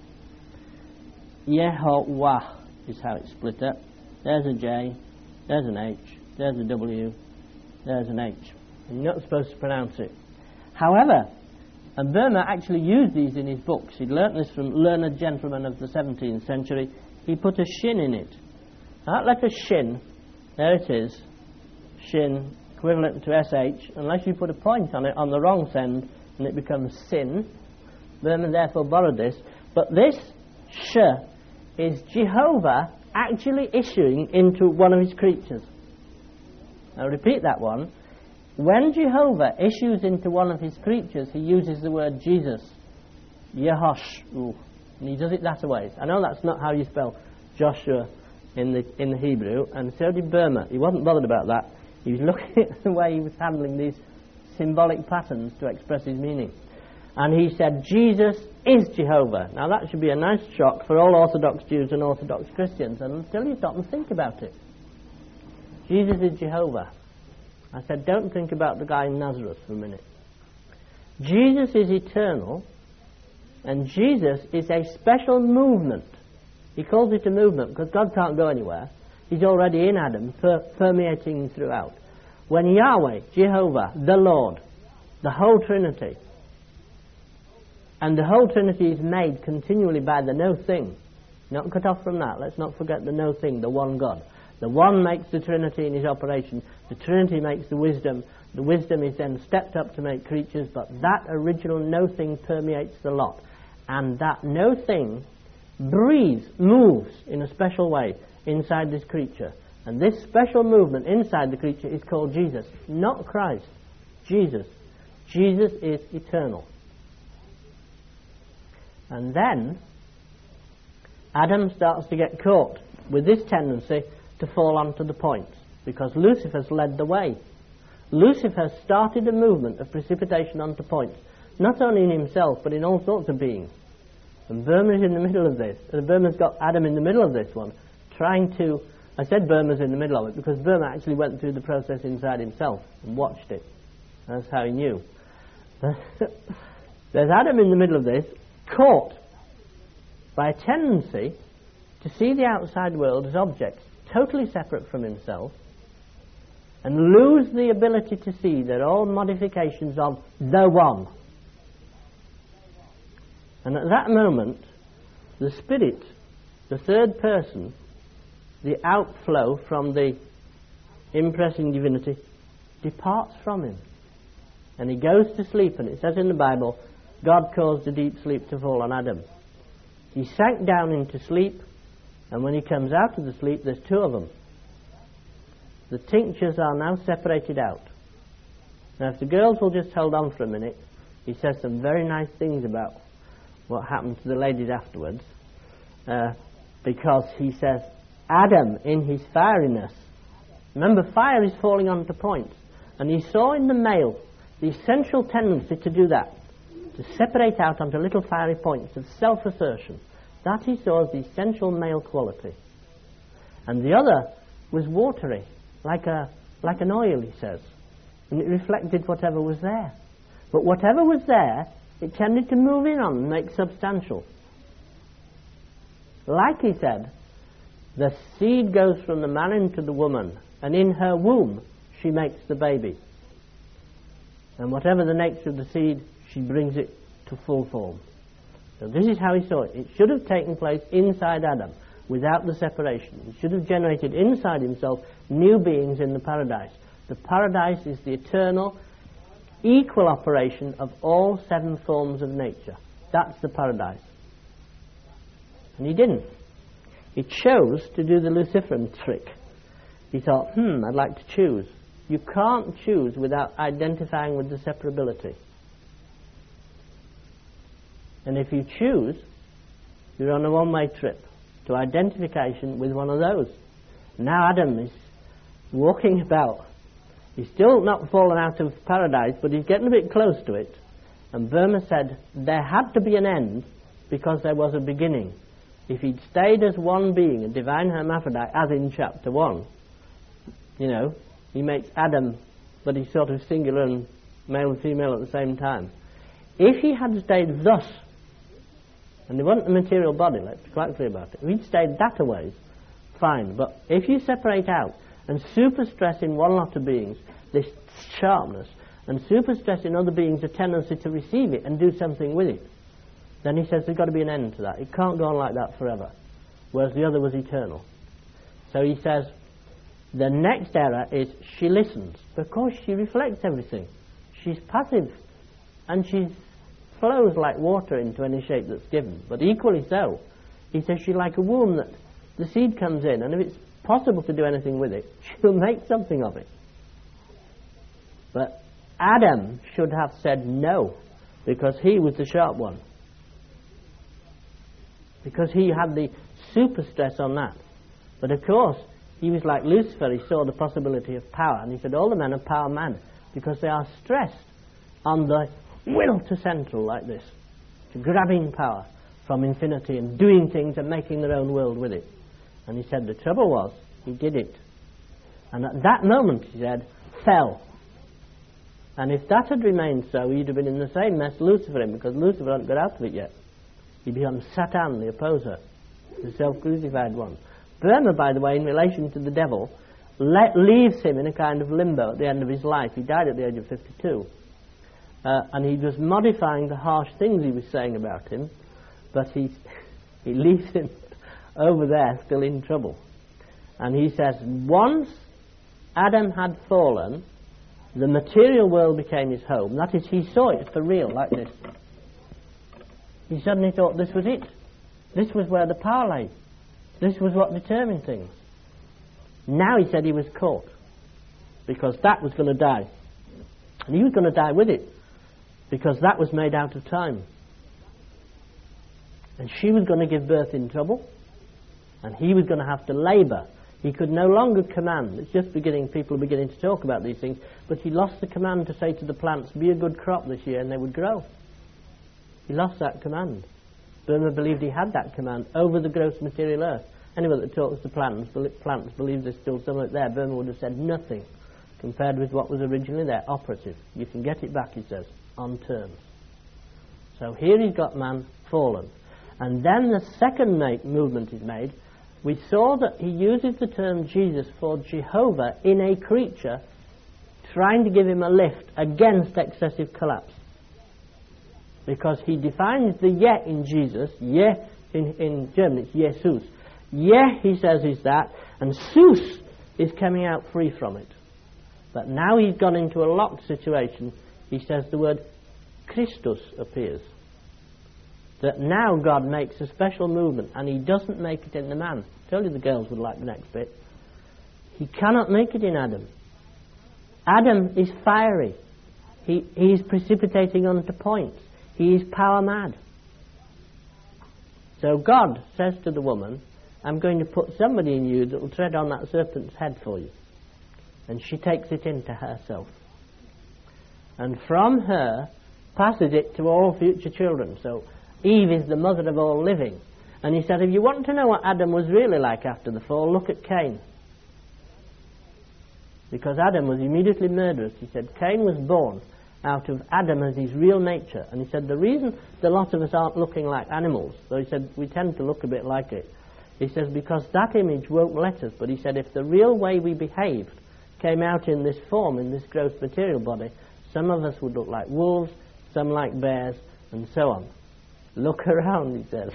Yehovah is how it's split up. There's a J, there's an H, there's a W, there's an H. And you're not supposed to pronounce it. However, and Burma actually used these in his books. He'd learnt this from learned gentlemen of the seventeenth century. He put a shin in it. That letter shin, there it is, shin, equivalent to S H, unless you put a point on it on the wrong send and it becomes sin. Burma therefore borrowed this. But this sh is Jehovah actually issuing into one of his creatures. I'll repeat that one. When Jehovah issues into one of his creatures, he uses the word Jesus. Yehosh. And he does it that way. I know that's not how you spell Joshua in the in the Hebrew, and so did Burma. He wasn't bothered about that. He was looking at the way he was handling these symbolic patterns to express his meaning. And he said, Jesus is Jehovah. Now that should be a nice shock for all Orthodox Jews and Orthodox Christians, and until you stop and think about it. Jesus is Jehovah. I said, don't think about the guy in Nazareth for a minute. Jesus is eternal, and Jesus is a special movement. He calls it a movement because God can't go anywhere. He's already in Adam, per- permeating throughout. When Yahweh, Jehovah, the Lord, The whole Trinity. And the whole Trinity is made continually by the no thing. Not cut off from that. Let's not forget the no thing, the one God. The one makes the Trinity in his operation. The Trinity makes the wisdom. The wisdom is then stepped up to make creatures, but that original no thing permeates the lot. And that no thing breathes, moves in a special way inside this creature. And this special movement inside the creature is called Jesus, not Christ. Jesus. Jesus is eternal. And then Adam starts to get caught with this tendency to fall onto the points, because Lucifer's led the way. Lucifer started a movement of precipitation onto points, not only in himself but in all sorts of beings. And Burma's in the middle of this. And Burma's got Adam in the middle of this one, trying to... I said Burma's in the middle of it because Burma actually went through the process inside himself and watched it. That's how he knew. There's Adam in the middle of this, caught by a tendency to see the outside world as objects totally separate from himself, and lose the ability to see they're all modifications of the one. And at that moment, the Spirit, the third person, the outflow from the impressing divinity, departs from him. And he goes to sleep, and it says in the Bible, God caused a deep sleep to fall on Adam. He sank down into sleep, and when he comes out of the sleep, there's two of them. The tinctures are now separated out. Now, if the girls will just hold on for a minute, he says some very nice things about what happened to the ladies afterwards, uh, because he says, Adam, in his fieriness, remember, fire is falling onto points, and he saw in the male the essential tendency to do that, to separate out onto little fiery points of self-assertion. That he saw as the essential male quality. And the other was watery, like a like an oil, he says, and it reflected whatever was there. But whatever was there, it tended to move in on and make substantial. Like he said, the seed goes from the man into the woman, and in her womb she makes the baby. And whatever the nature of the seed, she brings it to full form. So this is how he saw it. It should have taken place inside Adam, without the separation. It should have generated inside himself new beings in the paradise. The paradise is the eternal, equal operation of all seven forms of nature. That's the paradise. And he didn't. He chose to do the Luciferan trick. He thought, hmm, I'd like to choose. You can't choose without identifying with the separability. And if you choose, you're on a one-way trip to identification with one of those. Now Adam is walking about. He's still not fallen out of paradise, but he's getting a bit close to it. And Burma said there had to be an end because there was a beginning. If he'd stayed as one being, a divine hermaphrodite, as in chapter one, you know, he makes Adam, but he's sort of singular and male and female at the same time. If he had stayed thus, and he wasn't a material body, let's be quite clear about it. If he'd stayed that a ways, fine. But if you separate out and superstress in one lot of beings this sharpness, and superstress in other beings a tendency to receive it and do something with it, then he says there's got to be an end to that. It can't go on like that forever. Whereas the other was eternal. So he says the next error is she listens because she reflects everything. She's passive and she flows like water into any shape that's given. But equally so, he says she's like a womb that the seed comes in, and if it's possible to do anything with it, she'll make something of it. But Adam should have said no, because he was the sharp one. Because he had the super stress on that. But of course, he was like Lucifer. He saw the possibility of power, and he said all the men are power mad because they are stressed on the will to central like this, to grabbing power from infinity and doing things and making their own world with it. And he said the trouble was he did it, and at that moment, he said, fell. And if that had remained so, he'd have been in the same mess Lucifer in, because Lucifer hadn't got out of it yet. He'd become Satan, the opposer, the self-crucified one. Burma, by the way, in relation to the devil, le- leaves him in a kind of limbo at the end of his life. He died at the age of fifty-two. Uh, and he was modifying the harsh things he was saying about him, but he, he leaves him over there still in trouble. And he says, once Adam had fallen, the material world became his home. That is, he saw it for real, like this. He suddenly thought this was it. This was where the power lay. This was what determined things. Now he said he was caught, because that was going to die. And he was going to die with it, because that was made out of time. And she was going to give birth in trouble, and he was going to have to labour. He could no longer command. It's just beginning, people are beginning to talk about these things, but he lost the command to say to the plants, be a good crop this year, and they would grow. He lost that command. Burma believed he had that command over the gross material earth. Anyone that talks to plants, plants believes there's still some of it there. Burma would have said nothing compared with what was originally there, operative. You can get it back, he says, on terms. So here he's got man fallen. And then the second make movement is made. We saw that he uses the term Jesus for Jehovah in a creature, trying to give him a lift against excessive collapse. Because he defines the Ye in Jesus, Ye in, in German, it's Jesus. Ye, he says, is that, and Sus is coming out free from it. But now he's gone into a locked situation. He says the word Christus appears. That now God makes a special movement, and he doesn't make it in the man. I told you the girls would like the next bit. He cannot make it in Adam. Adam is fiery. He, he is precipitating onto points. He is power mad. So God says to the woman, I'm going to put somebody in you that will tread on that serpent's head for you. And she takes it into herself. And from her passes it to all future children. So Eve is the mother of all living. And he said, if you want to know what Adam was really like after the fall, look at Cain. Because Adam was immediately murderous. He said Cain was born out of Adam as his real nature. And he said the reason the lot of us aren't looking like animals, so he said we tend to look a bit like it, he says because that image won't let us. But he said if the real way we behaved came out in this form, in this gross material body, some of us would look like wolves, some like bears, and so on. Look around, he says.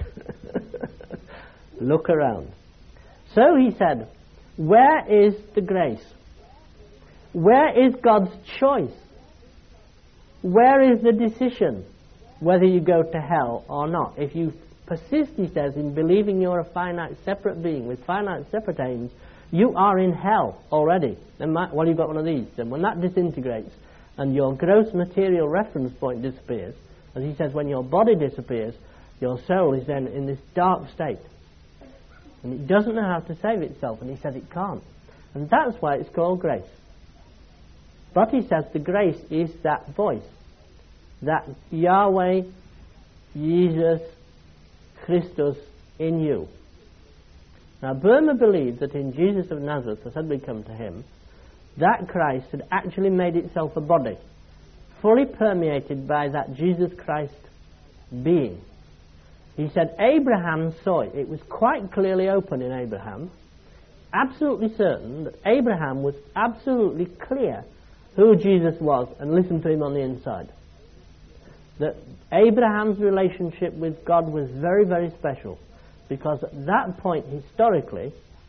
Look around. So he said, where is the grace? Where is God's choice? Where is the decision whether you go to hell or not? If you persist, he says, in believing you're a finite separate being with finite separate aims, you are in hell already. And well, you've got one of these. And when that disintegrates and your gross material reference point disappears, as he says, when your body disappears, your soul is then in this dark state. And it doesn't know how to save itself, and he says it can't. And that's why it's called grace. But he says the grace is that voice, that Yahweh, Jesus, Christus in you. Now Burma believed that in Jesus of Nazareth, as had we come to him, that Christ had actually made itself a body, fully permeated by that Jesus Christ being. He said Abraham saw it. It was quite clearly open in Abraham, absolutely certain that Abraham was absolutely clear who Jesus was and listened to him on the inside. That Abraham's relationship with God was very, very special, because at that point, historically,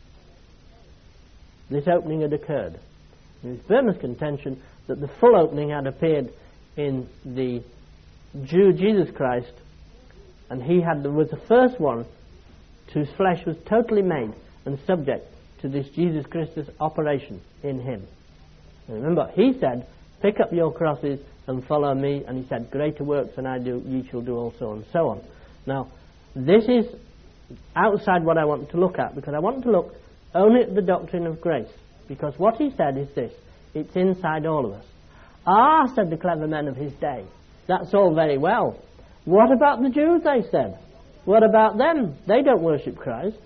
this opening had occurred. It was Burma's contention that the full opening had appeared in the Jew Jesus Christ, and he had was the first one whose flesh was totally made and subject to this Jesus Christus operation in him. And remember, he said, pick up your crosses and follow me, and he said, greater works than I do, ye shall do also, and so on. Now, this is outside what I want to look at, because I want to look only at the doctrine of grace, because what he said is this, it's inside all of us. Ah, said the clever men of his day, that's all very well. What about the Jews, they said? What about them? They don't worship Christ.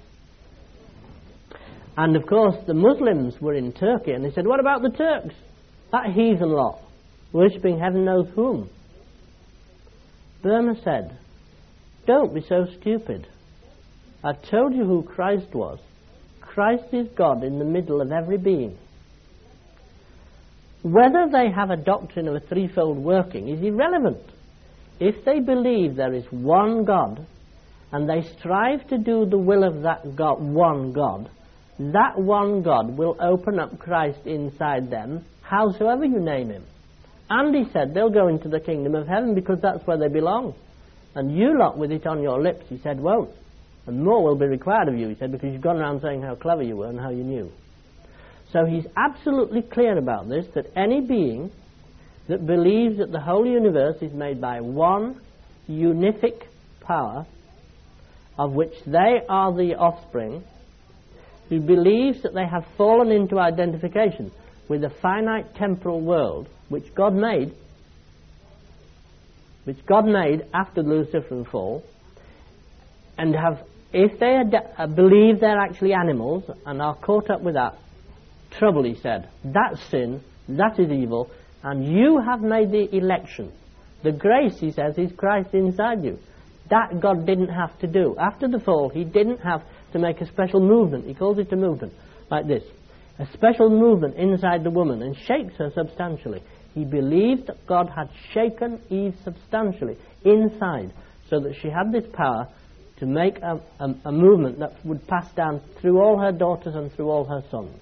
And of course the Muslims were in Turkey, and they said, what about the Turks? That heathen lot, worshipping heaven knows whom. Burma said, don't be so stupid. I told you who Christ was. Christ is God in the middle of every being. whether they have a doctrine of a threefold working is irrelevant. If they believe there is one God, and they strive to do the will of that God, one God, that one God will open up Christ inside them, howsoever you name him. And he said they'll go into the kingdom of heaven because that's where they belong. And you lot with it on your lips, he said, won't. And more will be required of you, he said, because you've gone around saying how clever you were and how you knew. So he's absolutely clear about this, that any being that believes that the whole universe is made by one unific power, of which they are the offspring, who believes that they have fallen into identification with a finite temporal world which God made, which God made after the Luciferian fall, and have, if they ad- uh, believe they're actually animals and are caught up with that, trouble, he said, that's sin, that is evil, and you have made the election. The grace, he says, is Christ inside you. That God didn't have to do. After the fall, he didn't have to make a special movement. He calls it a movement, like this. A special movement inside the woman and shakes her substantially. He believed that God had shaken Eve substantially inside so that she had this power to make a, a, a movement that would pass down through all her daughters and through all her sons.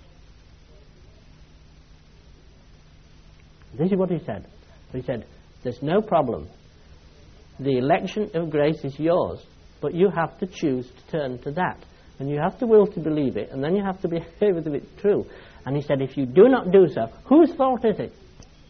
This is what he said. He said, there's no problem. The election of grace is yours, but you have to choose to turn to that. And you have to will to believe it, and then you have to be able if it's true. And he said, if you do not do so, whose fault is it?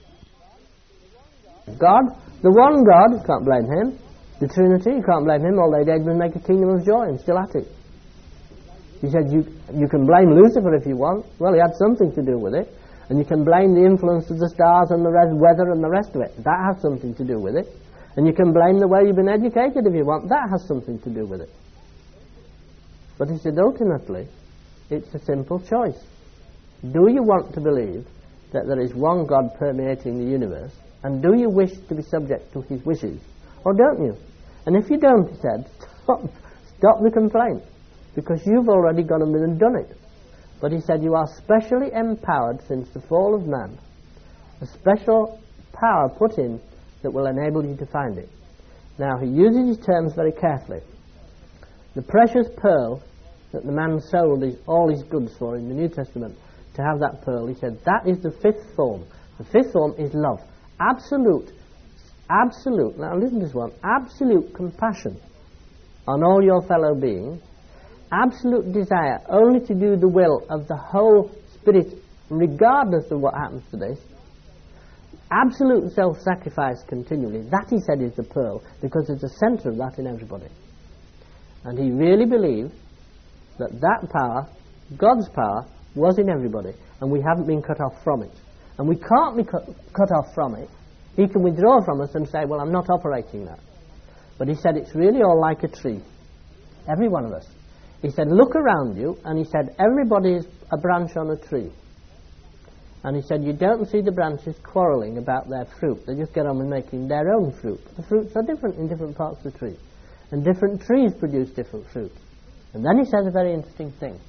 God, the one God, you can't blame him. The Trinity, you can't blame him. All they did was make a kingdom of joy and still at it. He said, you, you can blame Lucifer if you want. Well, he had something to do with it. And you can blame the influence of the stars and the red weather and the rest of it. That has something to do with it. And you can blame the way you've been educated if you want. That has something to do with it. But he said, ultimately, it's a simple choice. Do you want to believe that there is one God permeating the universe? And do you wish to be subject to his wishes? Or don't you? And if you don't, he said, stop, stop the complaint. Because you've already gone and done it. But he said, you are specially empowered since the fall of man. A special power put in that will enable you to find it. Now, he uses his terms very carefully. The precious pearl that the man sold his, all his goods for in the New Testament, to have that pearl, he said, that is the fifth form. The fifth form is love. Absolute, absolute, now listen to this one, absolute compassion on all your fellow beings, absolute desire only to do the will of the whole Spirit, regardless of what happens to this, absolute self-sacrifice continually. That, he said, is the pearl, because there's a centre of that in everybody. And he really believed that that power, God's power, was in everybody, and we haven't been cut off from it. And we can't be cut, cut off from it. He can withdraw from us and say, well, I'm not operating that. But he said, it's really all like a tree. Every one of us. He said, look around you, and he said, everybody is a branch on a tree. And he said, you don't see the branches quarrelling about their fruit. They just get on with making their own fruit. The fruits are different in different parts of the tree. And different trees produce different fruits. And then he says a very interesting thing.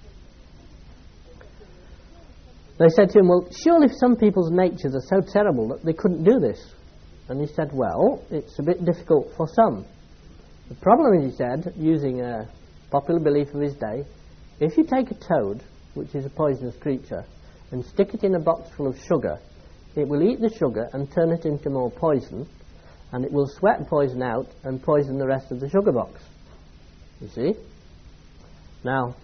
They said to him, well, surely some people's natures are so terrible that they couldn't do this. And he said, well, it's a bit difficult for some. The problem is, he said, using a popular belief of his day, if you take a toad, which is a poisonous creature, and stick it in a box full of sugar, it will eat the sugar and turn it into more poison, and it will sweat poison out and poison the rest of the sugar box. You see? Now,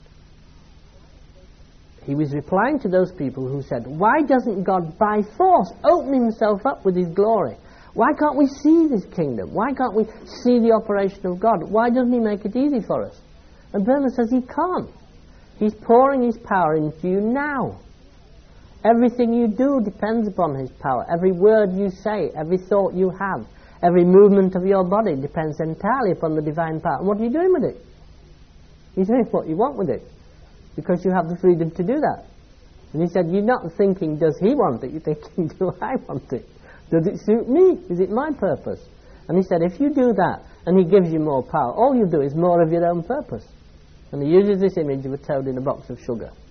he was replying to those people who said, why doesn't God by force open himself up with his glory? Why can't we see this kingdom? Why can't we see the operation of God? Why doesn't he make it easy for us? And Bernard says he can't. He's pouring his power into you now. Everything you do depends upon his power. Every word you say, every thought you have, every movement of your body depends entirely upon the divine power. And what are you doing with it? You're doing what you want with it, because you have the freedom to do that. And he said, you're not thinking, does he want it? You're thinking, do I want it? Does it suit me? Is it my purpose? And he said, if you do that, and he gives you more power, all you do is more of your own purpose. And he uses this image of a toad in a box of sugar.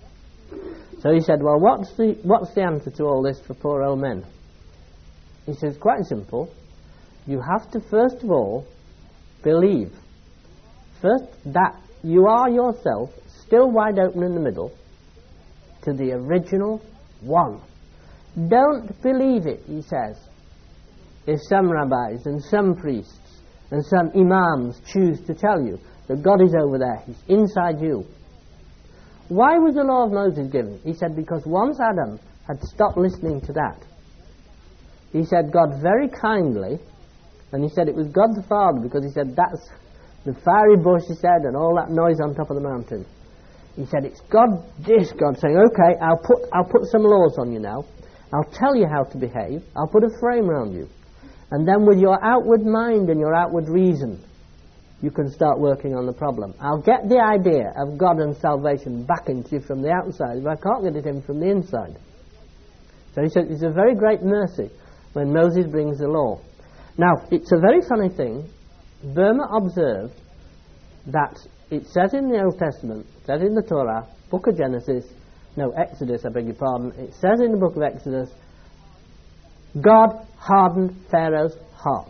So he said, well, what's the, what's the answer to all this for poor old men? He says, quite simple. You have to, first of all, believe. First, that you are yourself still wide open in the middle to the original one. Don't believe it, he says, if some rabbis and some priests and some imams choose to tell you that God is over there, he's inside you. Why was the law of Moses given? He said, because once Adam had stopped listening to that, he said, God very kindly, and he said it was God the Father, because he said, that's the fiery bush, he said, and all that noise on top of the mountain. He said, it's God, this God, saying, okay, I'll put, I'll put some laws on you now. I'll tell you how to behave. I'll put a frame around you. And then with your outward mind and your outward reason, you can start working on the problem. I'll get the idea of God and salvation back into you from the outside if I can't get it in from the inside. So he said it's a very great mercy when Moses brings the law. Now, it's a very funny thing. Burma observed that it says in the Old Testament, it says in the Torah, book of Genesis, no, Exodus, I beg your pardon, it says in the book of Exodus, God hardened Pharaoh's heart.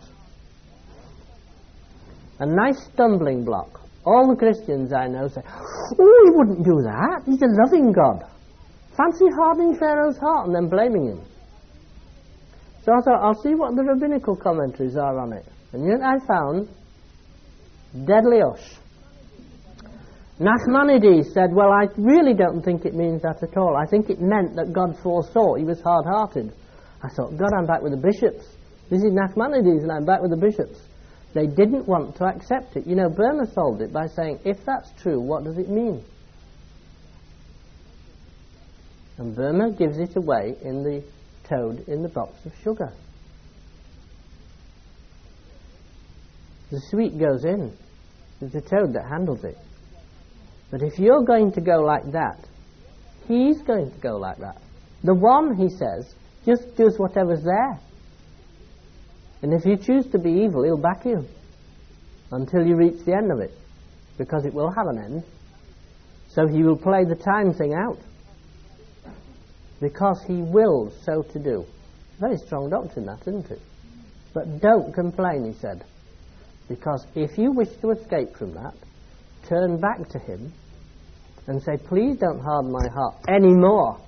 A nice stumbling block. All the Christians I know say, oh, he wouldn't do that. He's a loving God. Fancy hardening Pharaoh's heart and then blaming him. So I thought, I'll see what the rabbinical commentaries are on it. And yet I found deadly hush. Nachmanides said, well, I really don't think it means that at all. I think it meant that God foresaw he was hard-hearted. I thought, God, I'm back with the bishops. This is Nachmanides and I'm back with the bishops. They didn't want to accept it. You know, Burma solved it by saying, if that's true, what does it mean? And Burma gives it away in the toad in the box of sugar. The sweet goes in. It's the toad that handles it. But if you're going to go like that, he's going to go like that. The one, he says, just does whatever's there. And if you choose to be evil, he'll back you until you reach the end of it, because it will have an end. So he will play the time thing out, because he wills so to do. Very strong doctrine that, isn't it? But don't complain, he said, because if you wish to escape from that, turn back to him and say, please don't harden my heart anymore.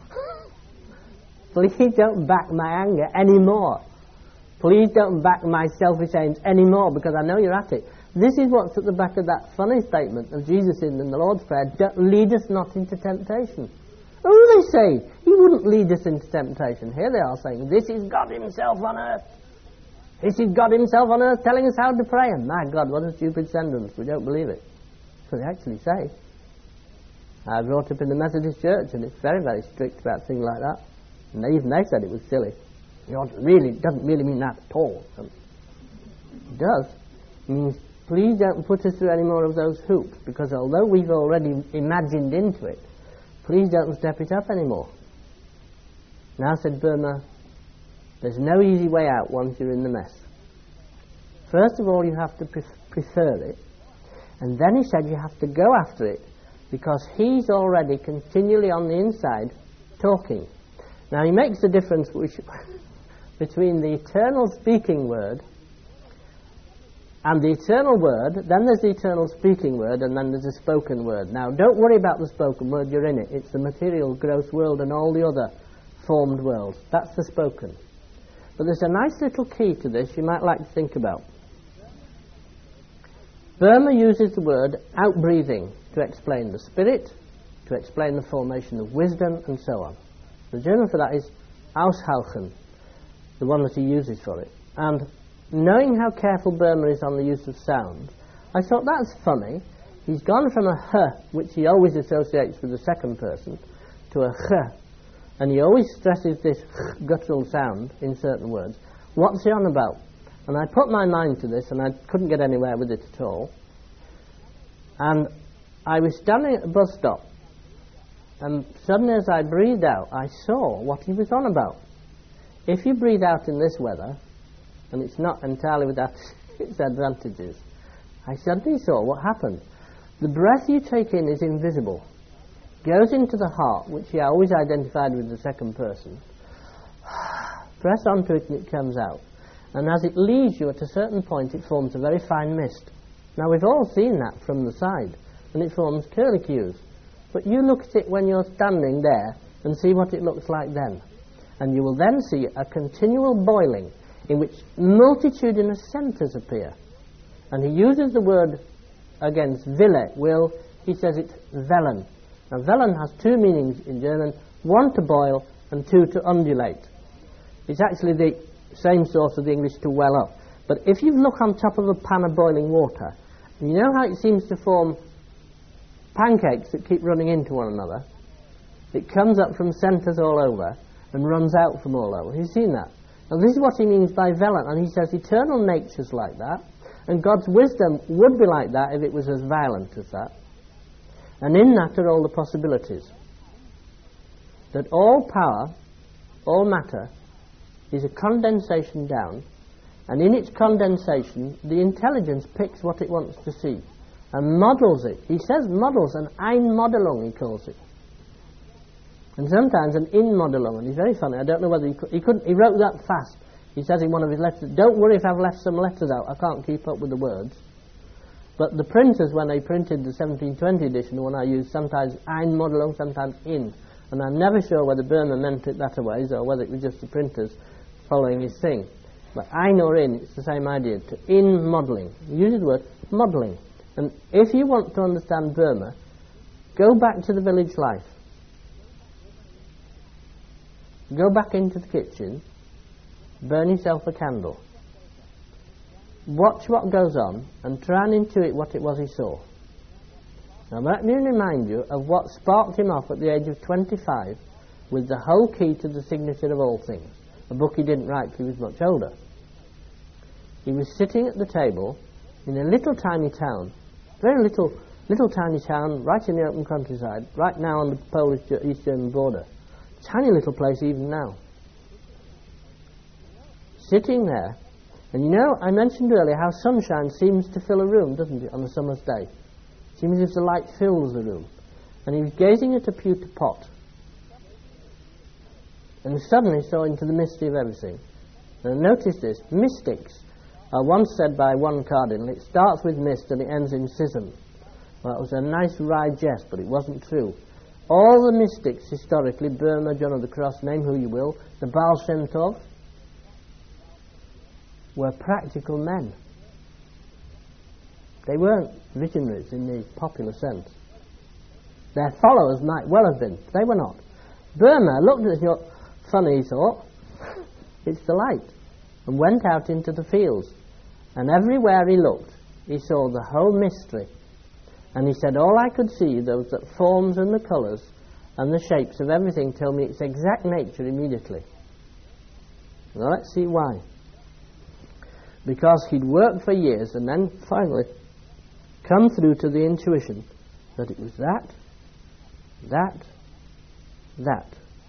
Please don't back my anger anymore. Please don't back my selfish aims anymore, because I know you're at it. This is what's at the back of that funny statement of Jesus in the Lord's Prayer, don't lead us not into temptation. Oh, they say, he wouldn't lead us into temptation. Here they are saying, this is God himself on earth. This is God himself on earth telling us how to pray. And my God, what a stupid sentence. We don't believe it. That's what they actually say. I was brought up in the Methodist Church, and it's very, very strict about things like that. And they, even they said it was silly. You know, it really doesn't really mean that at all. It does. It means, please don't put us through any more of those hoops, because although we've already imagined into it, please don't step it up anymore. Now, said Burma, there's no easy way out once you're in the mess. First of all, you have to pre- prefer it. And then he said you have to go after it, because he's already continually on the inside talking. Now, he makes the difference which between the eternal speaking word and the eternal word. Then there's the eternal speaking word, and then there's the spoken word. Now, don't worry about the spoken word, you're in it. It's the material, gross world and all the other formed worlds. That's the spoken. But there's a nice little key to this you might like to think about. Burma uses the word outbreathing to explain the spirit, to explain the formation of wisdom, and so on. The German for that is aushauchen, the one that he uses for it. And knowing how careful Burma is on the use of sound, I thought that's funny. He's gone from a h, which he always associates with the second person, to a ch, and he always stresses this ch guttural sound in certain words. What's he on about? And I put my mind to this, and I couldn't get anywhere with it at all. And I was standing at a bus stop, and suddenly as I breathed out, I saw what he was on about. If you breathe out in this weather, and it's not entirely without its advantages, I suddenly saw what happened. The breath you take in is invisible. goes into the heart, which he always identified with the second person, press onto it and it comes out. And as it leaves you at a certain point, it forms a very fine mist. Now we've all seen that from the side, and it forms curlicues. But you look at it when you're standing there and see what it looks like then. And you will then see a continual boiling in which multitudinous centres appear. And he uses the word against Wille, will, he says it's Wellen. Now Wellen has two meanings in German, one to boil and two to undulate. It's actually the same source of the English to well up. But if you look on top of a pan of boiling water, you know how it seems to form pancakes that keep running into one another? It comes up from centres all over and runs out from all over. You've seen that? Now this is what he means by Wellen, and he says eternal nature's like that, and God's wisdom would be like that if it was as violent as that. And in that are all the possibilities. That all power, all matter, is a condensation down, and in its condensation the intelligence picks what it wants to see and models it. He says models, an Einmodelung he calls it. And sometimes an Inmodelung, and he's very funny. I don't know whether he could, he couldn't, he wrote that fast. He says in one of his letters, don't worry if I've left some letters out, I can't keep up with the words. But the printers, when they printed the seventeen twenty edition, the one I used, sometimes Einmodelung, sometimes in. And I'm never sure whether Burma meant it that way, or whether it was just the printers following his thing. But ein or in, it's the same idea, to in modelling. He uses the word modelling. And if you want to understand Burma, go back to the village life. Go back into the kitchen, burn yourself a candle. Watch what goes on and try and intuit what it was he saw. Now let me remind you of what sparked him off at the age of twenty-five with the whole key to the signature of all things. A book he didn't write till he was much older. He was sitting at the table in a little tiny town, very little, little tiny town, right in the open countryside, right now on the Polish East German border. Tiny little place even now. Sitting there, and you know, I mentioned earlier how sunshine seems to fill a room, doesn't it, on a summer's day? It seems as if the light fills the room. And he was gazing at a pewter pot, and suddenly saw into the mystery of everything. And notice this, mystics are once said by one cardinal, it starts with mist and it ends in schism. Well, it was a nice wry jest, but it wasn't true. All the mystics historically, Burma, John of the Cross, name who you will, the Baal Shem Tov, were practical men. They weren't visionaries in the popular sense. Their followers might well have been, they were not. Burma looked at it and thought, funny, he thought, it's the light, and went out into the fields, and everywhere he looked he saw the whole mystery. And he said, all I could see, those that forms and the colours and the shapes of everything tell me its exact nature immediately. Now let's see why. Because he'd worked for years and then finally come through to the intuition that it was that, that, that.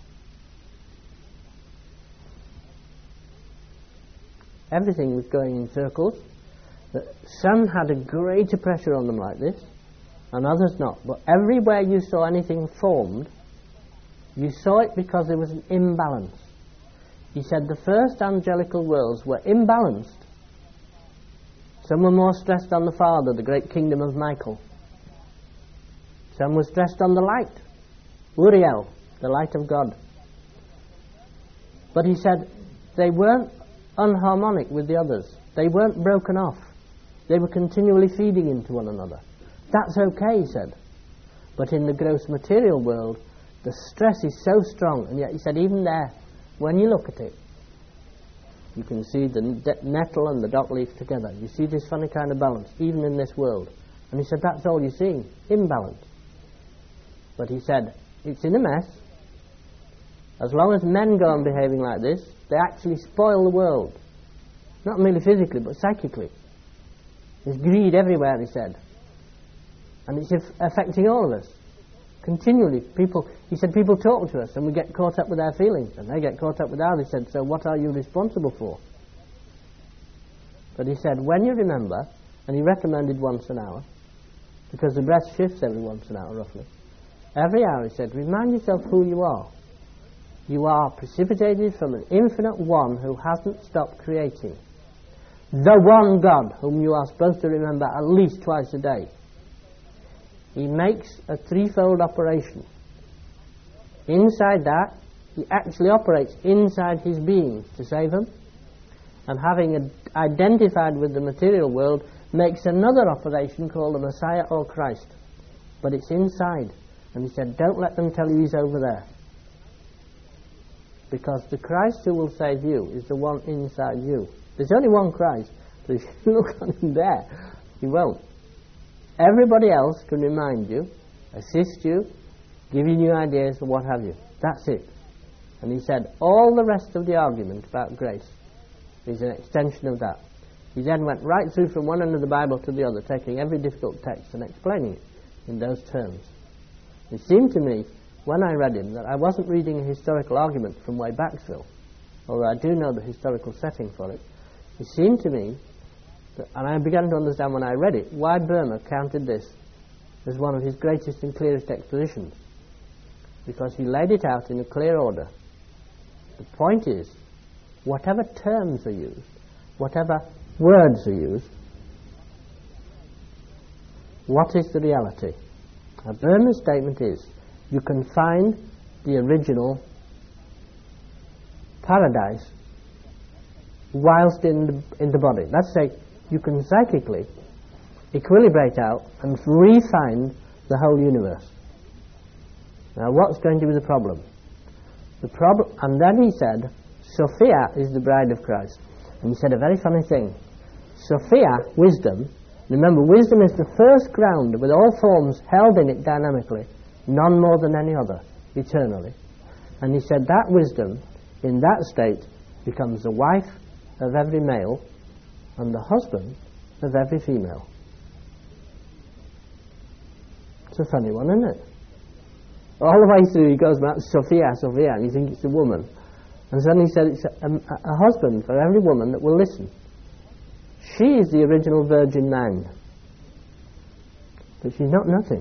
Everything was going in circles. That some had a greater pressure on them like this, and others not. But everywhere you saw anything formed, you saw it because there was an imbalance. He said the first angelical worlds were imbalanced. Some were more stressed on the Father, the great kingdom of Michael. Some were stressed on the light, Uriel, the light of God. But he said they weren't unharmonic with the others. They weren't broken off. They were continually feeding into one another. That's okay, he said. But in the gross material world, the stress is so strong, and yet he said even there, when you look at it, you can see the nettle and the dock leaf together. You see this funny kind of balance, even in this world. And he said, that's all you're seeing, imbalance. But he said, it's in a mess. As long as men go on behaving like this, they actually spoil the world. Not merely physically, but psychically. There's greed everywhere, he said. And it's affecting all of us. Continually, people, he said, people talk to us and we get caught up with their feelings, and they get caught up with ours. He said, so what are you responsible for? But he said, when you remember, and he recommended once an hour, because the breath shifts every once an hour roughly, Every hour, he said, remind yourself who you are. You are precipitated from an infinite one who hasn't stopped creating. The one God whom you are supposed to remember at least twice a day. He makes a threefold operation. Inside that, he actually operates inside his being to save him, and having identified with the material world, makes another operation called the Messiah or Christ. But it's inside. And he said, don't let them tell you he's over there. Because the Christ who will save you is the one inside you. There's only one Christ, but if you look on him there, he won't. Everybody else can remind you, assist you, give you new ideas, or what have you. That's it. And he said, all the rest of the argument about grace is an extension of that. He then went right through from one end of the Bible to the other, taking every difficult text and explaining it in those terms. It seemed to me, when I read him, that I wasn't reading a historical argument from way backville, although I do know the historical setting for it. It seemed to me, that, and I began to understand when I read it, why Boehme counted this as one of his greatest and clearest expositions. Because he laid it out in a clear order. The point is, whatever terms are used, whatever words are used, what is the reality? Now, Boehme's statement is, you can find the original paradise whilst in the, in the body. Let's say you can psychically equilibrate out and re-find the whole universe. Now, what's going to be the problem? The problem, and then he said, Sophia is the bride of Christ. And he said a very funny thing. Sophia, wisdom, remember, wisdom is the first ground with all forms held in it dynamically, none more than any other, eternally. And he said that wisdom, in that state, becomes the wife of every male and the husband of every female. It's a funny one, isn't it? All the way through he goes back, Sophia, Sophia, and you think it's a woman. And suddenly he said it's a, a, a husband for every woman that will listen. She is the original virgin mind. But she's not nothing.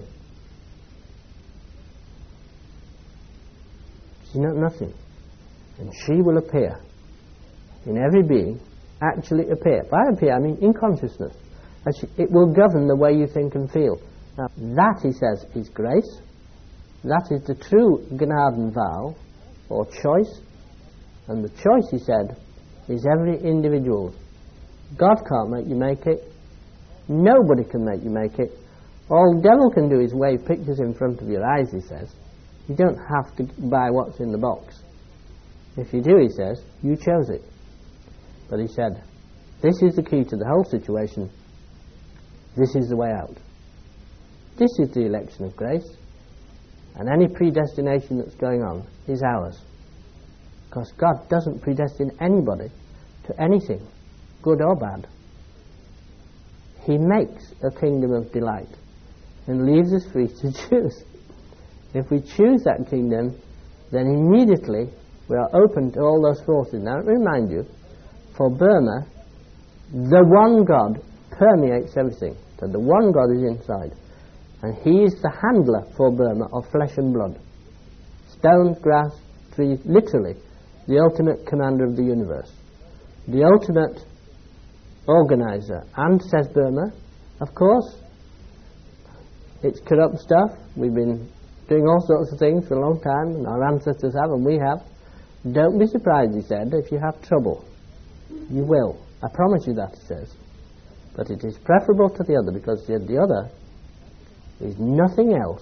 She's not nothing. And she will appear in every being, actually appear. By appear, I mean in consciousness. And she, it will govern the way you think and feel. Now, that, he says, is grace. That is the true Gnadenwahl, or choice. And the choice, he said, is every individual. God can't make you make it. Nobody can make you make it. All the devil can do is wave pictures in front of your eyes, he says. You don't have to buy what's in the box. If you do, he says, you chose it. But he said, this is the key to the whole situation. This is the way out. This is the election of grace. And any predestination that's going on is ours. Because God doesn't predestine anybody to anything, good or bad. He makes a kingdom of delight and leaves us free to choose. If we choose that kingdom, then immediately we are open to all those forces. Now, let me remind you, for Boehme, the one God permeates everything. So the one God is inside. And he is the handler for Boehme of flesh and blood. Stone, grass, trees, literally the ultimate commander of the universe. The ultimate organizer. And, says Boehme, of course, it's corrupt stuff. We've been doing all sorts of things for a long time, and our ancestors have, and we have. Don't be surprised, he said, if you have trouble. You will. I promise you that, he says. But it is preferable to the other, because the, the other is nothing else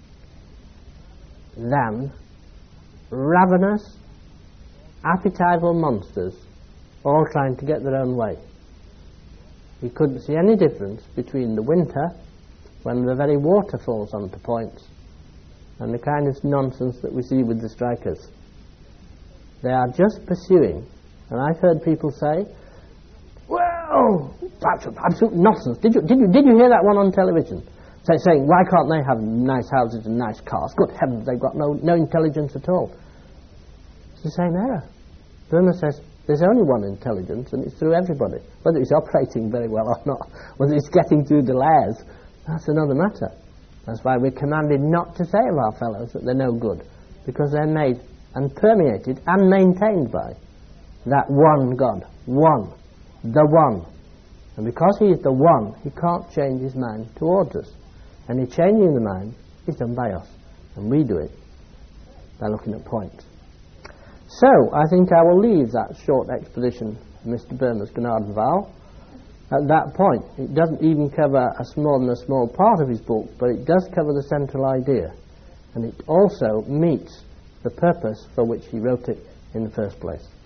than ravenous, appetible monsters all trying to get their own way. He couldn't see any difference between the winter, when the very water falls onto points, and the kind of nonsense that we see with the strikers. They are just pursuing, and I've heard people say, well, that's absolute nonsense. Did you, did you, did you hear that one on television? So saying, why can't they have nice houses and nice cars? Good heavens, they've got no, no intelligence at all. It's the same error. Boehme says, there's only one intelligence, and it's through everybody. Whether it's operating very well or not, whether it's getting through the layers, that's another matter. That's why we're commanded not to say of our fellows that they're no good, because they're made and permeated and maintained by that one God, one, the one. And because he is the one, he can't change his mind towards us. Any changing the mind is done by us, and we do it by looking at points. So, I think I will leave that short exposition of Mister Burma's Gnadenval at that point. It doesn't even cover a more than a small part of his book, but it does cover the central idea, and it also meets the purpose for which he wrote it in the first place.